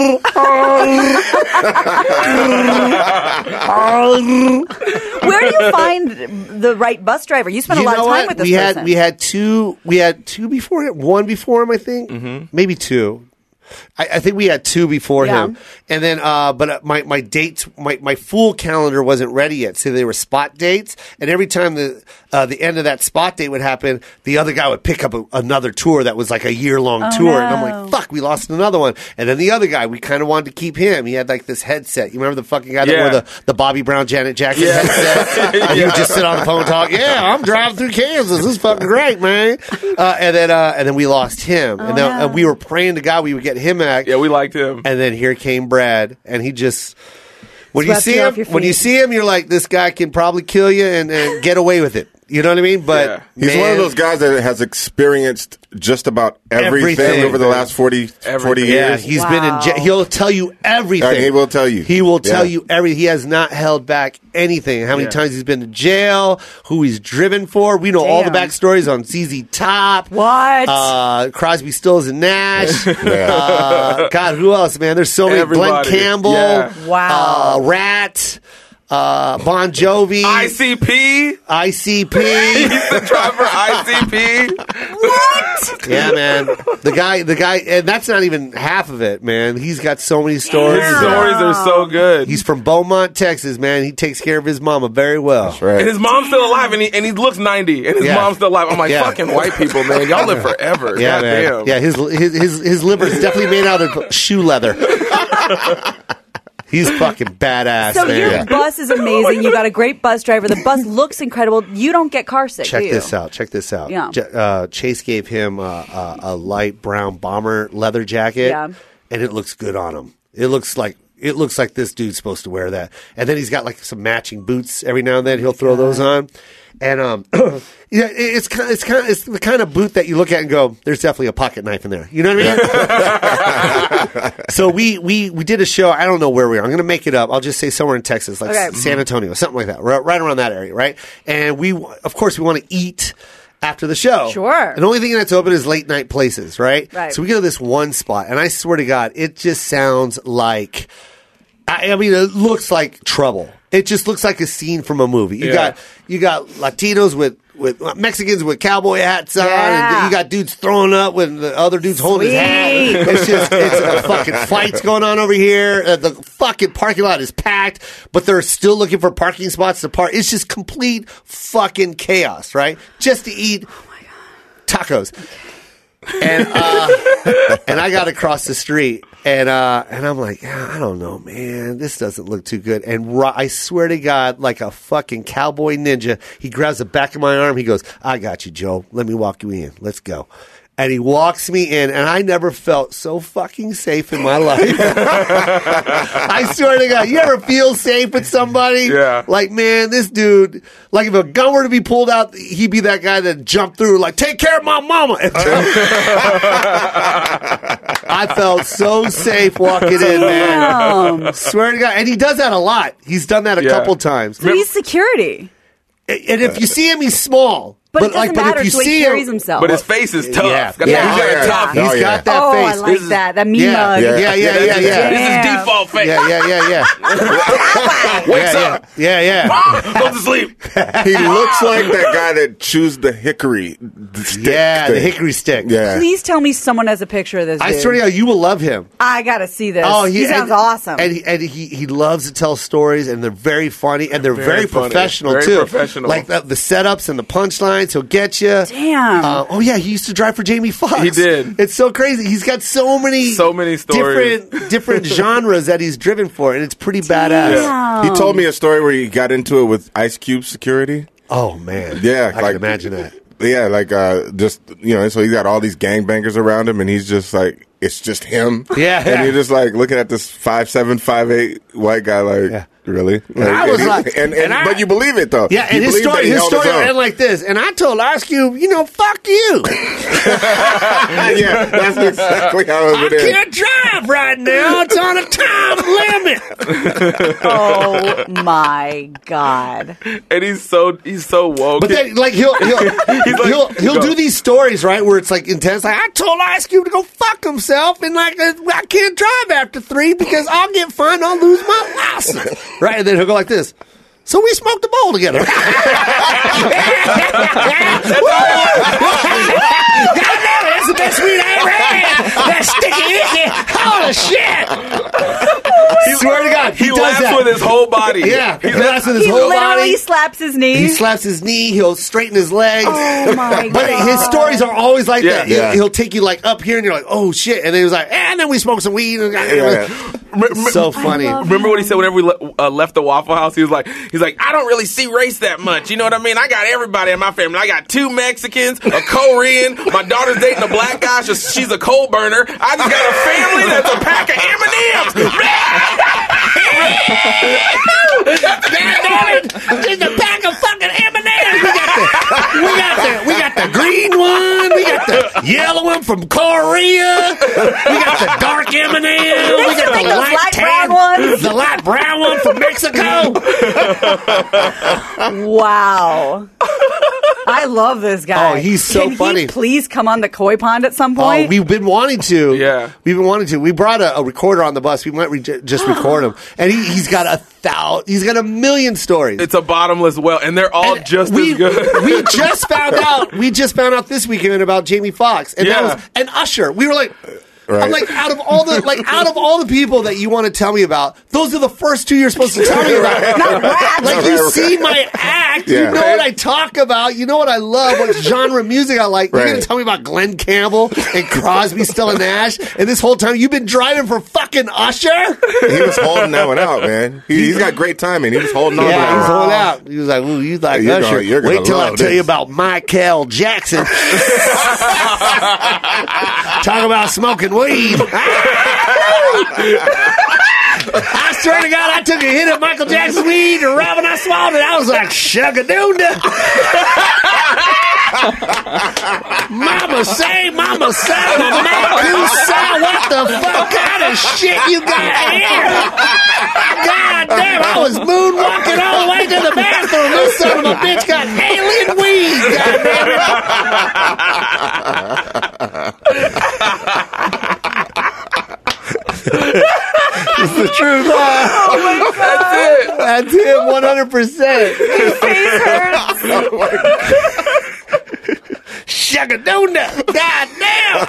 Where do you find the right bus driver? You spent a lot of time with this person. We had two before him. One before him, I think. Maybe 2. I think we had 2 before him, and then but my dates, my full calendar wasn't ready yet, so they were spot dates. And every time the end of that spot date would happen, the other guy would pick up another tour that was like a year-long tour, and I'm like, fuck, we lost another one. And then the other guy, we kind of wanted to keep him. He had like this headset. You remember the fucking guy that wore the Bobby Brown, Janet Jackson headset? He would just sit on the phone and talk. Yeah, I'm driving through Kansas. This is fucking great, man. And then we lost him, and we were praying to God we would get him back. Yeah, we liked him. And then here came Brad, and he just when you see him, you're like, this guy can probably kill you and get away with it. You know what I mean? But he's one of those guys that has experienced just about everything over the last 40 years. Yeah, he's been in jail. He'll tell you everything. He will tell you. He will tell you everything. He has not held back anything. How many times he's been to jail, who he's driven for. We know all the backstories on ZZ Top. What? Crosby, Stills, and Nash. God, who else, man? There's so many. Glenn Campbell. Yeah. Wow. Rat. Bon Jovi. ICP. He's the driver ICP. What? Yeah, man. The guy, and that's not even half of it, man. He's got so many stories. His stories are so good. He's from Beaumont, Texas, man. He takes care of his mama very well. That's right. And his mom's still alive, and he looks 90, and his mom's still alive. I'm like, fucking white people, man. Y'all live forever. Yeah, man. Damn. Yeah, his liver is definitely made out of shoe leather. He's fucking badass, so man. your bus is amazing. You got a great bus driver. The bus looks incredible. You don't get car sick, Check do you? Check this out. Yeah. Chase gave him a light brown bomber leather jacket, and it looks good on him. It looks like this dude's supposed to wear that. And then he's got like some matching boots every now and then. He'll throw those on. And it's the kind of boot that you look at and go, there's definitely a pocket knife in there. You know what I mean? So we did a show. I don't know where we are. I'm going to make it up. I'll just say somewhere in Texas, like San Antonio, something like that, right around that area, right? And of course, we want to eat after the show. Sure. And the only thing that's open is late night places, right? So we go to this one spot, and I swear to God, it just sounds like, I mean, it looks like trouble. It just looks like a scene from a movie. You got Latinos with Mexicans with cowboy hats on, and you got dudes throwing up when the other dude's holding his hat. It's a fucking fight's going on over here. The fucking parking lot is packed, but they're still looking for parking spots to park. It's just complete fucking chaos, right? Just to eat tacos. And I got across the street, and I'm like, I don't know, man, this doesn't look too good. And I swear to God, like a fucking cowboy ninja, he grabs the back of my arm. He goes, "I got you, Joe. Let me walk you in. Let's go." And he walks me in, and I never felt so fucking safe in my life. I swear to God, you ever feel safe with somebody? Yeah. Like, man, this dude, like if a gun were to be pulled out, he'd be that guy that jumped through, like, take care of my mama. I felt so safe walking in, man. Swear to God. And he does that a lot. He's done that a couple times. So he's security. And if you see him, he's small. But it doesn't matter, if you so he see carries him, himself. But his face is tough. Yeah. He's got He's got that oh, face. I like that. That mean mug. Yeah. This is his default face. Yeah. Wakes up. Yeah. Goes to sleep. He looks like that guy that chews the hickory stick. Yeah, thing. the hickory stick. Yeah. Please tell me someone has a picture of this dude. I swear to God, you will love him. I gotta see this. Oh, he sounds awesome. And he loves to tell stories, and they're very funny, and they're very funny. professional Very too. professional. Like the setups and the punchlines, he'll get you. Damn. Oh yeah, he used to drive for Jamie Foxx. He did. It's so crazy. He's got so many stories, different genres that he's driven for, and it's pretty badass. Damn. He told me a story where he got into it with Ice Cube security. Oh man, Yeah, I can imagine that. Yeah, like just so he's got all these gangbangers around him, and he's just like it's just him. Yeah, and you're just like looking at this 5'7", 5'8" white guy, like really. Like, I was like, but you believe it though. Yeah, you and his story will end like this. And I told Ice Cube, fuck you. Yeah, that's exactly how it would end. I can't drive right now. It's on a time limit. Oh my God. And he's so woke. But then, like he'll do these stories, right, where it's like intense. Like I told Ice Cube to go fuck himself, and like I can't drive after 3 because I'll get fined. I'll lose my license. Right, and then he'll go like this. So we smoked a bowl together. God damn it, that's the best weed I ever had. That sticky icky. Holy shit. Swear to God, he laughs does that with his whole body. Yeah, he laughs with his He whole literally body. slaps his knee. He slaps his knee. He'll straighten his legs. Oh my God. But his stories are always like that. Yeah. He'll take you like up here, and you're like, oh shit. And then he was like, and then we smoked some weed. So funny. Remember what he said whenever we left the Waffle House? He's like, I don't really see race that much. You know what I mean? I got everybody in my family. I got 2 Mexicans, a Korean. My daughter's dating a black guy. She's a coal burner. I just got a family that's a pack of M&Ms. Just a pack of fucking M&Ms. We got the green one. We got the yellow one from Korea. We got the dark M&Ms. We got the light brown tan ones. The light brown one from Mexico. Wow. I love this guy. Oh, he's so Can funny. He please come on the Koi Pond at some point? Oh, we've been wanting to. Yeah. We've been wanting to. We brought a recorder on the bus. We might just record him. And he's got he's got a million stories. It's a bottomless well, and they're all just as good. We just found out this weekend about Jamie Foxx. And that was an Usher. We were like, Right. I'm like, out of all the people that you want to tell me about, those are the first 2 you're supposed to tell me about. Not rap. Like, you see my act. Yeah. You know what I talk about. You know what I love. What genre of music I like. You're Right. going to tell me about Glenn Campbell and Crosby, Still Nash, and this whole time you've been driving for fucking Usher? He was holding that one out, man. He's got great timing. He was holding on to Yeah, that he's one. holding out. He was like, ooh, you like You're Usher. you're gonna Wait till I love tell you this. about Michael Jackson. Talk about smoking weed. I swear to God, I took a hit of Michael Jackson's weed, and right when I swallowed it, I was like, shugga-doonda. Mama say, mama what the fuck kind of shit you got here? God damn, I was moonwalking all the way to the bathroom. This son of a bitch got alien weed, god damn it. It's the truth. Oh my God. That's him, 100%. His face hurts. Shugga-doonda. God damn.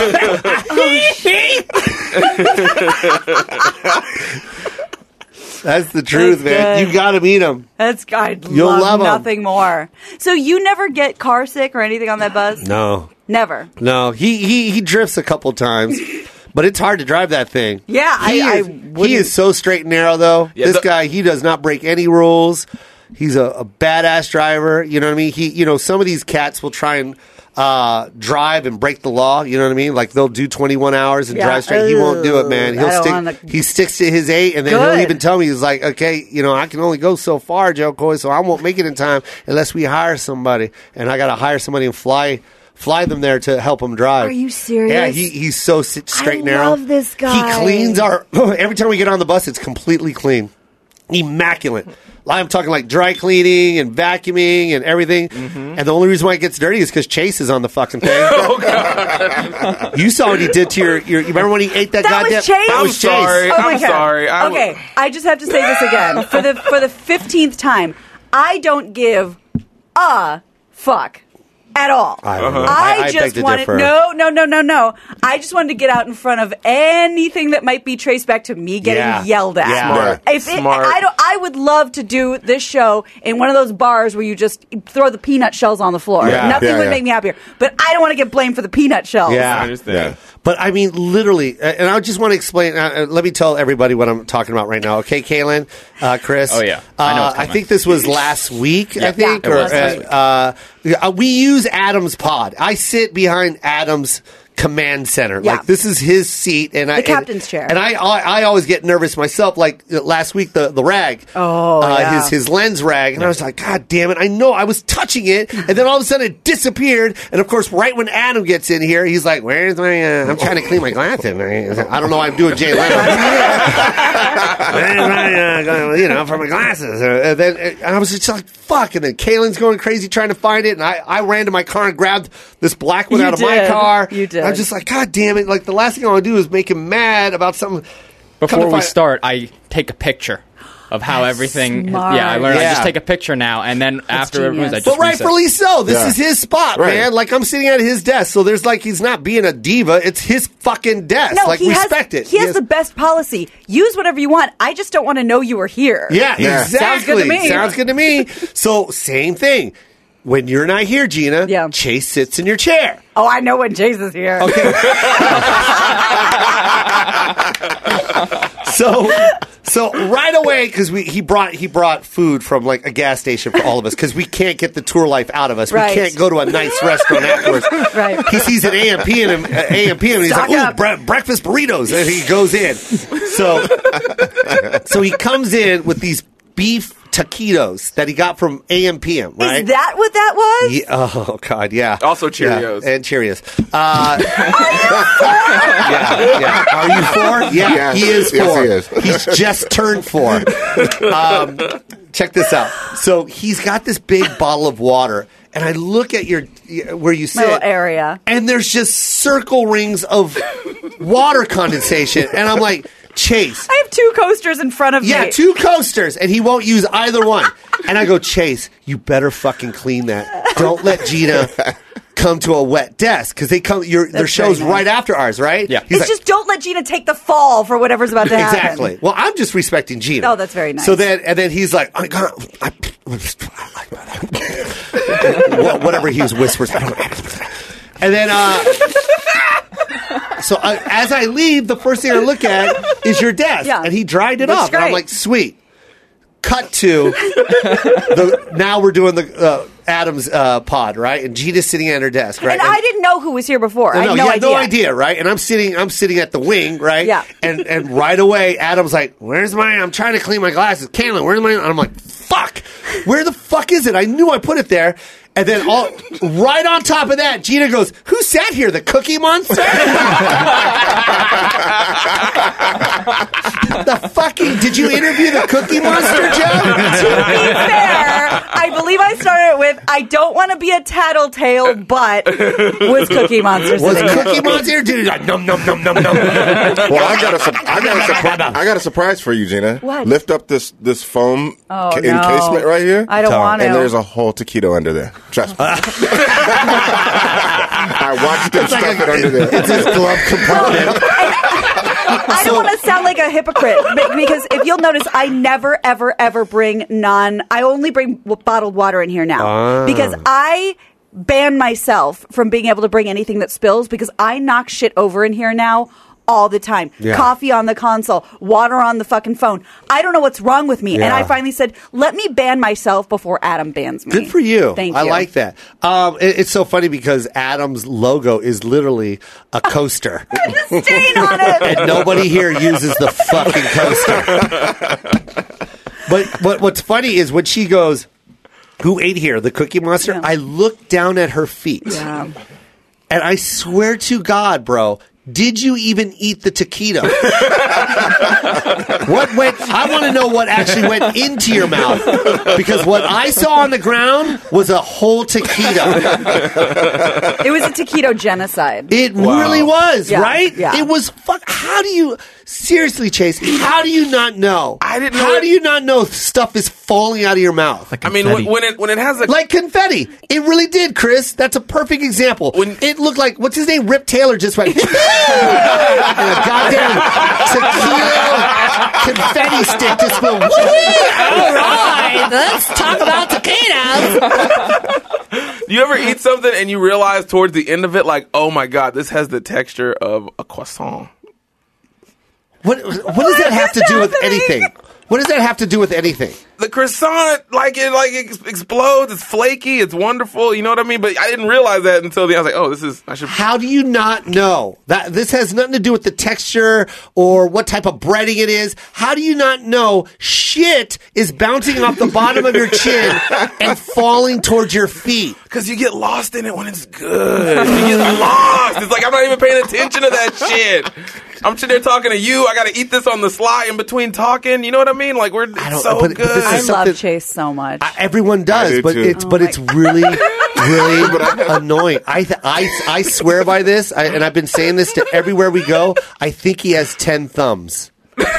That's the truth, That's man. good. You got to meet him. I'd You'll love him. nothing more. So you never get car sick or anything on that bus? No. Never. No. He drifts a couple times. But it's hard to drive that thing. Yeah, he is so straight and narrow, though. Yeah, this guy, he does not break any rules. He's a badass driver. You know what I mean? Some of these cats will try and drive and break the law. You know what I mean? Like they'll do 21 hours and drive straight. He won't do it, man. He sticks to his 8, and then he'll even tell me, he's like, okay, I can only go so far, Joe Coy, so I won't make it in time unless we hire somebody, and I got to hire somebody and fly them there to help him drive. Are you serious? Yeah, he's so straight and narrow. I love this guy. He cleans every time we get on the bus, it's completely clean. Immaculate. I'm talking like dry cleaning and vacuuming and everything. Mm-hmm. And the only reason why it gets dirty is because Chase is on the fucking thing. Oh, God. You saw what he did to your you remember when he ate that goddamn... Was Chase? I'm sorry. I'm sorry. Okay, I just have to say this again. For the 15th time, I don't give a fuck. At all. I just wanted no. I just wanted to get out in front of anything that might be traced back to me getting yelled at. Yeah. Smart. I would love to do this show in one of those bars where you just throw the peanut shells on the floor. Yeah. Nothing would make me happier. But I don't want to get blamed for the peanut shells. Yeah, I understand. Yeah. But I mean, literally, and I just want to explain. Let me tell everybody what I'm talking about right now. Okay, Kaylin, Chris. Oh yeah, I know. I think this was last week. Yeah. I think, it was last week. We use Adam's pod. I sit behind Adam's command center. Yeah. Like this is his seat, and the captain's chair. And I always get nervous myself. Like last week, the rag, his lens rag, and I was like, God damn it! I know I was touching it, and then all of a sudden it disappeared. And of course, right when Adam gets in here, he's like, "Where's my? I'm trying to clean my glasses. I don't know. I'm doing Jay Leno. Where's my, for my glasses." And I was just like, "Fuck!" And then Kaylin's going crazy trying to find it, and I ran to my car and grabbed this black one out of my car. You did. I'm just like, God damn it. Like, the last thing I want to do is make him mad about something. Before we start, I take a picture of how everything... smart. Yeah, I learned. Yeah. I just take a picture now, and then after everyone's, I just But rightfully so. This is his spot, Right. man. Like, I'm sitting at his desk, so there's like, he's not being a diva. It's his fucking desk. No, like, respect it. He has the best policy. Use whatever you want. I just don't want to know you were here. Yeah, exactly. Sounds good to me. Sounds good to me. So, same thing. When you're not here, Gina, Chase sits in your chair. Oh, I know when Chase is here. Okay. So right away, because he brought food from like a gas station for all of us because we can't get the tour life out of us. Right. We can't go to a nice restaurant afterwards. Right. He sees an AMP and he's Stock like, up. "Ooh, breakfast burritos," and he goes in. So he comes in with these beef taquitos that he got from AM/PM, right? Is that what that was? Yeah, oh God, yeah. Also Cheerios. Yeah, and Cheerios. Yeah. Are you 4? Yeah, he is 4. Yes, he is. He's just turned 4. Check this out. So he's got this big bottle of water, and I look at where you sit, little area, and there's just circle rings of water condensation, and I'm like, Chase. I have 2 coasters in front of me. Yeah, 2 coasters, and he won't use either one. And I go, Chase, you better fucking clean that. Don't let Gina come to a wet desk because their show's right after ours, right? Yeah. It's just don't let Gina take the fall for whatever's about to happen. Exactly. Well, I'm just respecting Gina. Oh, that's very nice. So then he's like, whatever he was whispers. And then, so as I leave, the first thing I look at is your desk. Yeah. And he dried it Looks off. And I'm great. like, sweet. Cut to, now we're doing the Adam's pod, right? And Gina's sitting at her desk, right? And I didn't know who was here before. I had you had no no idea, right? And I'm sitting at the wing, right? Yeah. And right away, Adam's like, I'm trying to clean my glasses. Kaylin, where's my... And I'm like, fuck! Where the fuck is it? I knew I put it there. And then right on top of that, Gina goes, who sat here? The Cookie Monster? Did you interview the Cookie Monster, Joe? To be fair, I believe I started with, I don't want to be a tattletale, but was Cookie Monster Was sitting here? Cookie Monster? Dude, like, num, num, num, num, num. Well, I got a surprise for you, Gina. What? Lift up this foam encasement right here. I don't want to. And there's a whole taquito under there. Trust me. I watched him stuff it under there. It's his glove compartment. I don't want to sound like a hypocrite because if you'll notice, I never, ever, ever bring I only bring bottled water in here now because I ban myself from being able to bring anything that spills because I knock shit over in here now all the time. Yeah. Coffee on the console, water on the fucking phone. I don't know what's wrong with me. Yeah. And I finally said, let me ban myself before Adam bans me. Good for you. Thank you. I like that. It's so funny because Adam's logo is literally a coaster. The stain on it. And nobody here uses the fucking coaster. But what's funny is when she goes, who ate here? The Cookie Monster? Yeah. I look down at her feet. Yeah. And I swear to God, bro, did you even eat the taquito? I want to know what actually went into your mouth. Because what I saw on the ground was a whole taquito. It was a taquito genocide. It really was, Yeah, right? yeah. It was how do you seriously, Chase, how do you not know? I didn't know How it- do you not know stuff is falling out of your mouth? Like I mean, confetti. when it has a Like confetti. It really did, Chris. That's a perfect example. It looked like, what's his name? Rip Taylor just went, and a goddamn tequila confetti stick just went, all right, let's talk about taquitos. You ever eat something and you realize towards the end of it, like, oh my God, this has the texture of a croissant. What does that have to do with anything? What does that have to do with anything? The croissant, it explodes. It's flaky. It's wonderful. You know what I mean? But I didn't realize that until I was like, oh, I should. How do you not know that this has nothing to do with the texture or what type of breading it is? How do you not know shit is bouncing off the bottom of your chin and falling towards your feet? Because you get lost in it when it's good. You get lost. It's like I'm not even paying attention to that shit. I'm sitting there talking to you. I got to eat this on the sly in between talking. You know what I mean? Like but good. this I is love Chase so much. Everyone does, I do but too. it's really annoying. I swear by this, and I've been saying this to everywhere we go. I think he has 10 thumbs.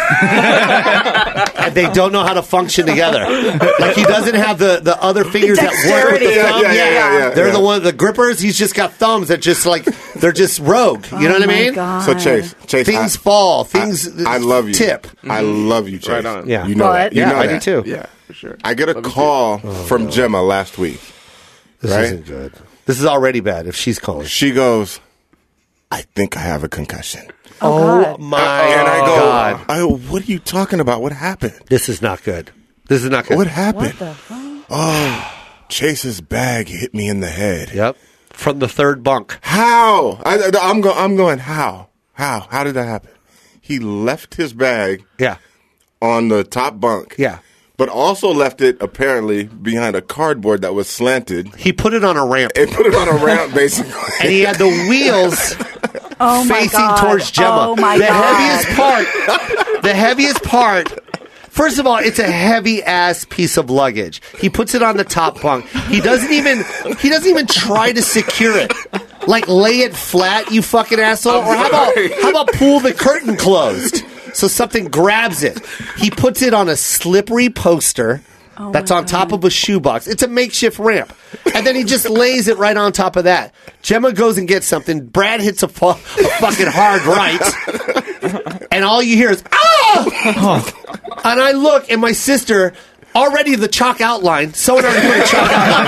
And they don't know how to function together. Like he doesn't have the other fingers that work with the thumb. Yeah. They're the grippers. He's just got thumbs that just they're just rogue. You know what I mean? God. So Chase, Things fall. Things I love you. tip. I love you, Chase. Right on. Yeah. You know But- that. You know I that. do too. Yeah, for sure. I get a call from Gemma last week. This Right? isn't good. This is already bad if she's calling. She goes, I think I have a concussion. Oh God. my And I go, God. what are you talking about? What happened? This is not good. This is not good. What happened? What the fuck? Oh, Chase's bag hit me in the head. Yep. From the third bunk. How? I'm going, how? How did that happen? He left his bag on the top bunk. Yeah. But also left it, apparently, behind a cardboard that was slanted. He put it on a ramp. And put it on a ramp, basically. And he had the wheels Oh my facing God. towards Gemma. Oh my the God. heaviest part. First of all, it's a heavy ass piece of luggage. He puts it on the top bunk. He doesn't even try to secure it. Like lay it flat, you fucking asshole. Or how about pull the curtain closed so something grabs it. He puts it on a slippery poster. That's on top of a shoebox. It's a makeshift ramp. And then he just lays it right on top of that. Gemma goes and gets something. Brad hits a fucking hard right. And all you hear is, ah! And I look, and my sister, already the chalk outline. Someone already put a chalk outline.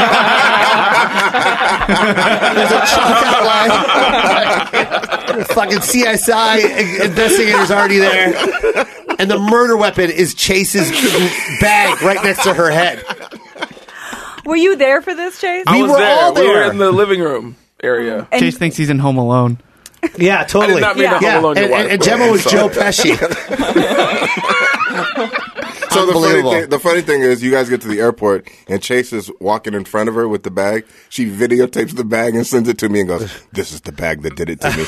There's a chalk outline. Fucking CSI investigators already there. And the murder weapon is Chase's bag right next to her head. Were you there for this, Chase? I We was were there. all We were there. in the living room area. And- Chase thinks he's in Home Alone. Yeah, totally. I did not mean to Yeah, Home Alone your wife, and but Gemma I'm was sorry. Joe Pesci. So Unbelievable. the funny thing is, you guys get to the airport, and Chase is walking in front of her with the bag. She videotapes the bag and sends it to me and goes, "This is the bag that did it to me."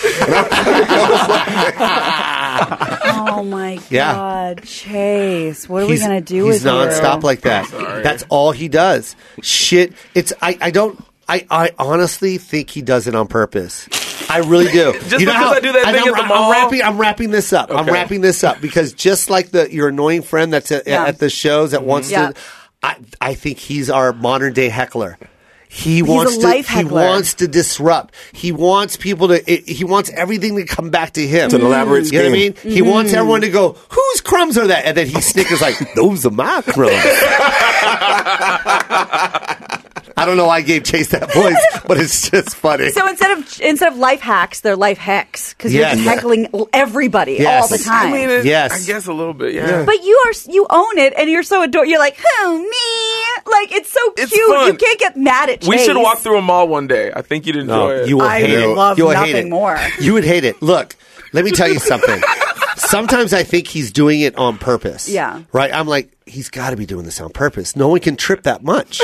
Oh my Yeah. God, Chase! What are we gonna do He's with nonstop you? like that. That's all he does. Shit. I honestly think he does it on purpose. I really do. Just because I do that and thing at the mall? I'm wrapping this up. I'm Okay. wrapping this up because just like your annoying friend that's at the shows that wants Yeah. to, I think he's our modern day heckler. He a wants to. life He heckler. wants to disrupt. He wants people to. He wants everything to come back to him. It's an elaborate You know what I scheme. mean? He wants everyone to go, "Whose crumbs are that?" And then he snickers like, "Those are my crumbs." I don't know why I gave Chase that voice, but it's just funny. So instead of life hacks, they're life hecks because you're just heckling everybody all the time. I mean, I guess a little bit, yeah. But you own it, and you're so adorable. You're like, oh, me. Like, it's so cute. Fun. You can't get mad at Chase. We should walk through a mall one day. I think you'd enjoy it. You will hate it. I love you will hate nothing it. more. You would hate it. Look, let me tell you something. Sometimes I think he's doing it on purpose. Yeah. Right? I'm like, he's got to be doing this on purpose. No one can trip that much.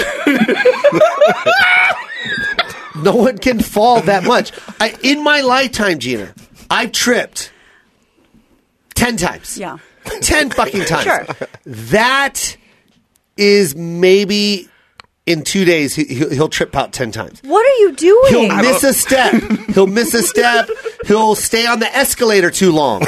No one can fall that much. In my lifetime, Gina, I've tripped 10 times. Yeah. 10 fucking times. Sure. That is maybe in 2 days, he'll trip out 10 times. What are you doing? He'll miss a step. He'll miss a step. He'll stay on the escalator too long.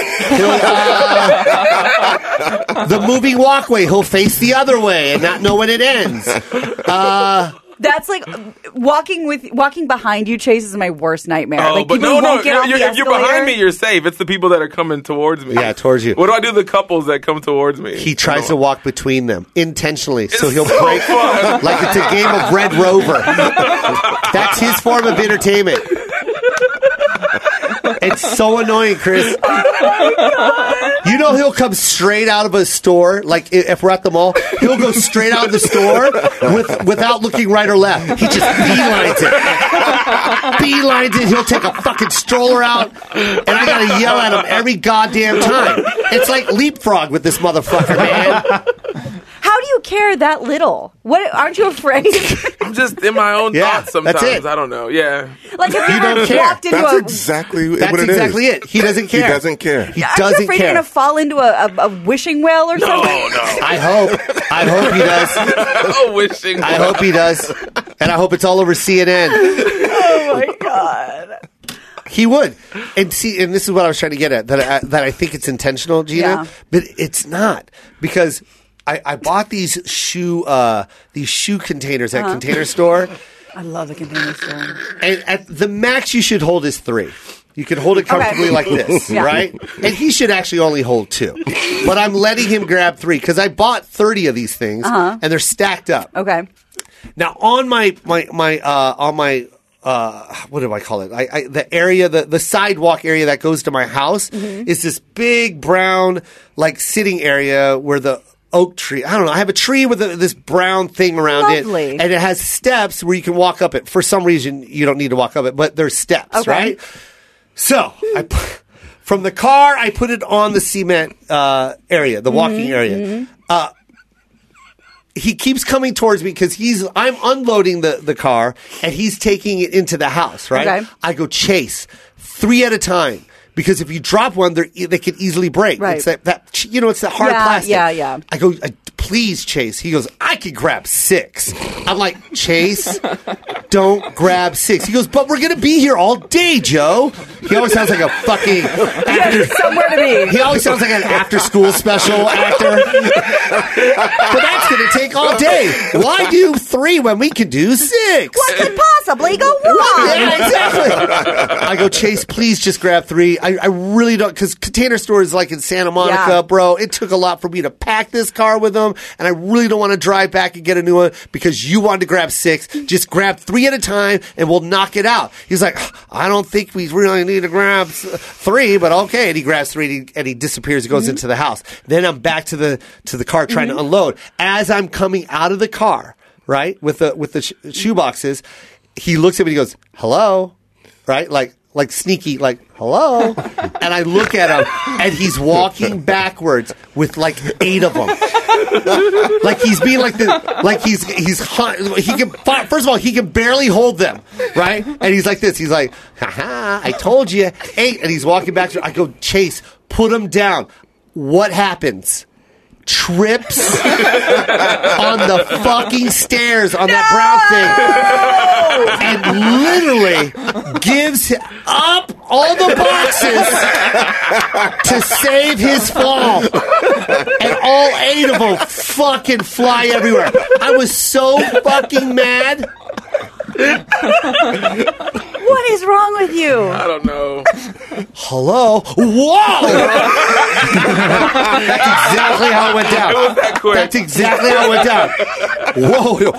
The moving walkway, he'll face the other way and not know when it ends. That's like walking behind you, Chase, is my worst nightmare. Oh, like, but people won't get off the if you're behind escalator. me, you're safe. It's the people that are coming towards me. Yeah, towards you. What do I do to the couples that come towards me? He tries to walk between them intentionally, so It's he'll so break fun. like it's a game of Red Rover. That's his form of entertainment. It's so annoying, Chris. You know he'll come straight out of a store, like if we're at the mall, he'll go straight out of the store without looking right or left. He just beelines it. Beelines it. He'll take a fucking stroller out, and I gotta yell at him every goddamn time. It's like leapfrog with this motherfucker, man. How do you care that little? What aren't you afraid? I'm just in my own thoughts sometimes. that's it. I don't know. Yeah. Like if you don't ever care. walked into That's a exactly what That's it is. exactly it. He doesn't care. He doesn't care. He aren't doesn't you afraid care. you're gonna fall into a wishing well or something? No. I hope he does. Oh, wishing. I hope he does. And I hope it's all over CNN. Oh my god. He would. And this is what I was trying to get at, that I think it's intentional, Gina, Yeah. but it's not. Because I bought these shoe containers at Container Store. I love the Container Store. And at the max you should hold is 3. You could hold it comfortably like this, Yeah. right? And he should actually only hold 2. But I'm letting him grab 3 because I bought 30 of these things and they're stacked up. Okay. Now on my what do I call it? The area, the sidewalk area that goes to my house is this big brown like sitting area where the oak tree. I don't know. I have a tree with this brown thing around Lovely. it, and it has steps where you can walk up it. For some reason, you don't need to walk up it, but there's steps, Okay. right? So from the car, I put it on the cement area, the walking area. He keeps coming towards me because I'm unloading the car and he's taking it into the house, right? Okay. I go, Chase, 3 at a time. Because if you drop one, they can easily break. Right. It's that it's that hard Yeah, plastic. yeah. I go, please, Chase. He goes, I could grab 6. I'm like, Chase, don't grab 6. He goes, but we're going to be here all day, Joe. He always sounds like a fucking actor. Somewhere to be. He always sounds like an after-school special actor. But that's going to take all day. Why do 3 when we can do 6? What could possibly go wrong? Yeah, exactly. I go, Chase, please just grab 3. I really don't, because Container Store is like in Santa Monica, Yeah. bro. It took a lot for me to pack this car with them, and I really don't want to drive back and get a new one because you wanted to grab 6. Just grab 3 at a time, and we'll knock it out. He's like, I don't think we really need to grab 3, but okay. And he grabs 3, and he disappears. He goes into the house. Then I'm back to the car trying to unload. As I'm coming out of the car, right, with the shoe boxes, he looks at me and he goes, hello, right, like sneaky, like, hello. And I look at him, and he's walking backwards with like 8 of them. Like he's being he can, first of all, he can barely hold them, right? And he's like this. He's like, haha, I told you, 8. And he's walking back. I go, Chase, put him down. What happens? Trips on the fucking stairs on that brown thing and literally gives up all the boxes to save his fall, and all 8 of them fucking fly everywhere. I was so fucking mad. What is wrong with you? I don't know. Hello? Whoa! That's exactly how it went down. It was that quick. That's exactly how it went down. Whoa!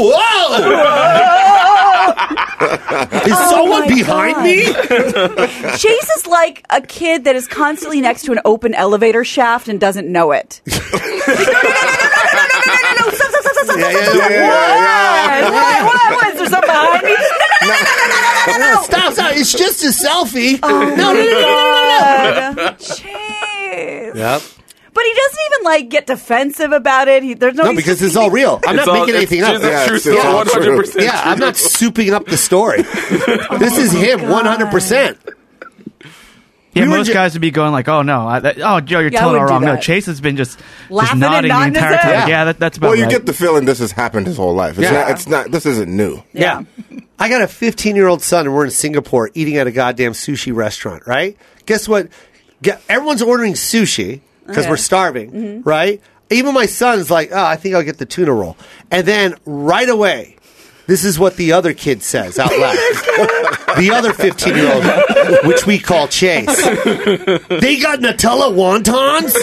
Is someone behind me? Chase is like a kid that is constantly next to an open elevator shaft and doesn't know it. No. What? Is there something behind me? No. Stop. It's just a selfie. Oh, no. Chase. Yep. But he doesn't even get defensive about it. There's no because it's all real. I'm not making anything up. It's 100%. Yeah, I'm not souping up the story. This is him, 100%. Yeah, most guys would be going like, "Oh no, Joe, you're telling it all wrong." No, Chase has been just nodding the entire time. Yeah, that's about. Well, you get the feeling this has happened his whole life. It's not. This isn't new. Yeah. I got a 15-year-old son, and we're in Singapore eating at a goddamn sushi restaurant. Right? Guess what? Everyone's ordering sushi because we're starving. Right? Even my son's like, "Oh, I think I'll get the tuna roll," and then right away. This is what the other kid says out loud. The other 15-year-old, which we call Chase. They got Nutella wontons?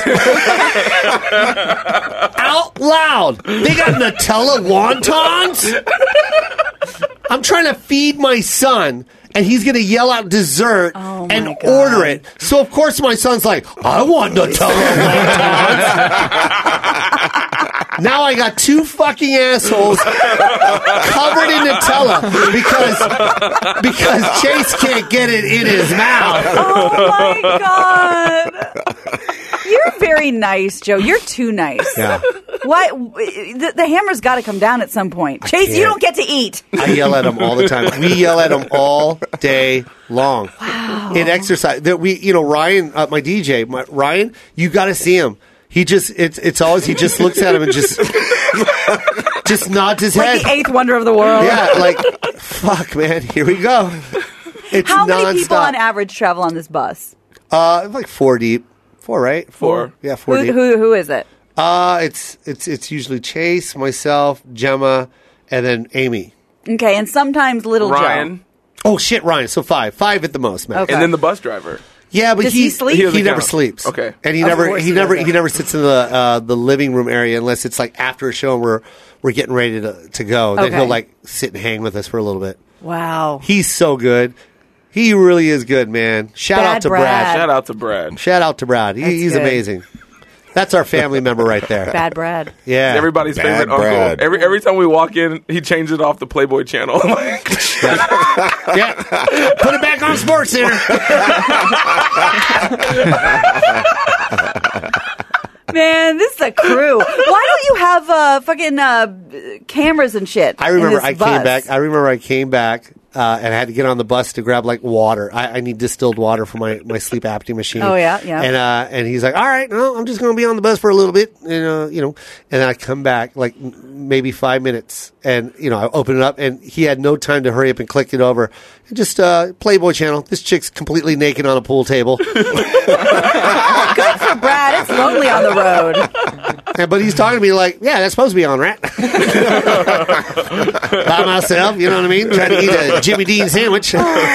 Out loud. They got Nutella wontons? I'm trying to feed my son, and he's going to yell out dessert and order it. So, of course, my son's like, I want Nutella wontons. Now I got two fucking assholes covered in Nutella because Chase can't get it in his mouth. Oh my God. You're very nice, Joe. You're too nice. Yeah. Why? The hammer's got to come down at some point. Chase, you don't get to eat. I yell at him all the time. We yell at him all day long. Wow. In exercise. Ryan, my DJ, Ryan, you got to see him. He just, it's always, he just looks at him and just nods his head. Like the eighth wonder of the world. Yeah, fuck, man, here we go. It's How many nonstop. people on average travel on this bus? Like 4 deep. 4, right? 4. Yeah, 4 deep. Who is it? It's usually Chase, myself, Gemma, and then Amy. Okay, and sometimes little Ryan. Joe. Oh, shit, Ryan. So 5 at the most, man. Okay. And then the bus driver. Yeah, but Does he sleep? He never sleeps. Okay, and he never sits in the living room area unless it's like after a show and we're getting ready to go. Okay. Then he'll sit and hang with us for a little bit. Wow, he's so good. He really is good, man. Shout out to Brad. Shout out to Brad. He's amazing. That's our family member right there. Bad Brad. Yeah, everybody's favorite Brad. uncle. Every time we walk in, he changes it off the Playboy channel. Yeah. Put it back on Sports Center. Man, this is a crew. Why don't you have fucking cameras and shit? I remember I came back and I had to get on the bus to grab water. I need distilled water for my sleep apnea machine. Oh yeah. And he's like, all right, no, I'm just going to be on the bus for a little bit, and and then I come back maybe 5 minutes, and I open it up, and he had no time to hurry up and click it over. And just Playboy channel. This chick's completely naked on a pool table. Good for Brad. It's lonely on the road. Yeah, but he's talking to me like, yeah, that's supposed to be on, right? By myself, you know what I mean? Trying to eat a Jimmy Dean sandwich.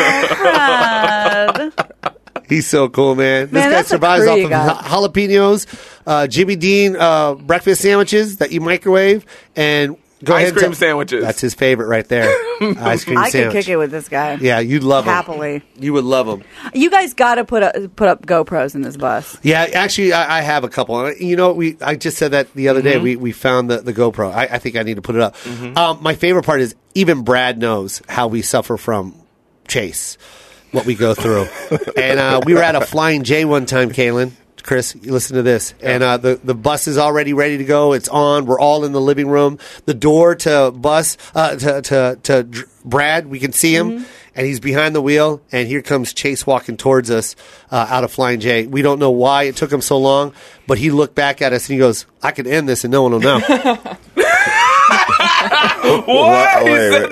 Brad. He's so cool, man. This guy survives off of jalapenos, Jimmy Dean breakfast sandwiches that you microwave, and ice cream sandwiches. That's his favorite right there. Ice cream I sandwich. could kick it with this guy. Yeah, you'd love him. Happily. You would love him. You guys got to put up GoPros in this bus. Yeah, actually, I have a couple. I just said that the other day. We found the GoPro. I think I need to put it up. My favorite part is even Brad knows how we suffer from Chase, what we go through. And we were at a Flying J one time, Kaylin. Chris, you listen to this. And the bus is already ready to go. It's on. We're all in the living room. The door to bus, to Brad, we can see him. And he's behind the wheel. And here comes Chase walking towards us out of Flying J. We don't know why it took him so long. But he looked back at us and he goes, I could end this and no one will know. What? Wait.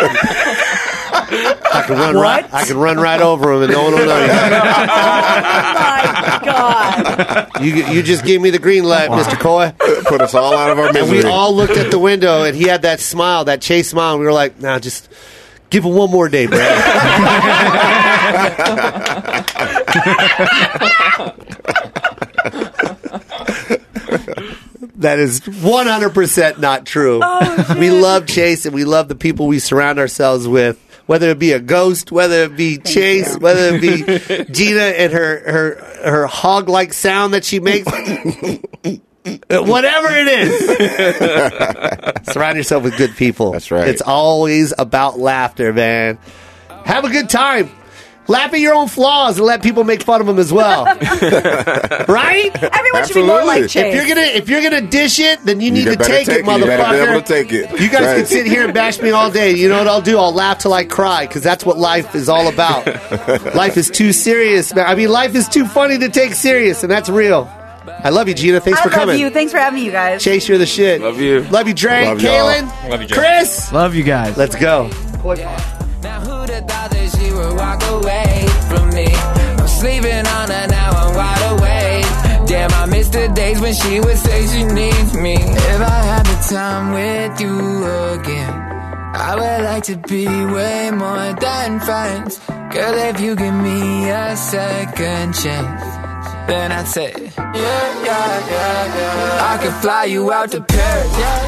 I can run right over him and no one will know. Oh, my God. You just gave me the green light, Mr. Coy. Put us all out of our misery. And we all looked at the window, and he had that smile, that Chase smile, and we were like, nah, just Give him one more day, Brad. That is 100% not true. Oh, we love Chase, and we love the people we surround ourselves with, whether it be a ghost, whether it be Chase, whether it be Gina and her hog-like sound that she makes. Whatever it is. Surround yourself with good people. That's right. It's always about laughter, man. Have a good time. Laugh at your own flaws and let people make fun of them as well. Right? Everyone should be more like Chase. If you're gonna dish it, then you need to take it, motherfucker. You better be able to take it. You guys can sit here and bash me all day. You know what I'll do? I'll laugh till I cry, because that's what life is all about. Life is too serious, man. I mean, life is too funny to take serious, and that's real. I love you, Gina. Thanks for coming. I love you. Thanks for having me, you guys. Chase, you're the shit. Love you. Love you, Dre. Love Kaylin. Love you, Dre. Chris. Love you guys. Let's go. Now who'd have thought that she would walk away from me? I'm sleeping on her now, I'm wide awake. Damn, I miss the days when she would say she needs me. If I had the time with you again, I would like to be way more than friends. Girl, if you give me a second chance, then I'd say, yeah. I could fly you out to Paris, yeah.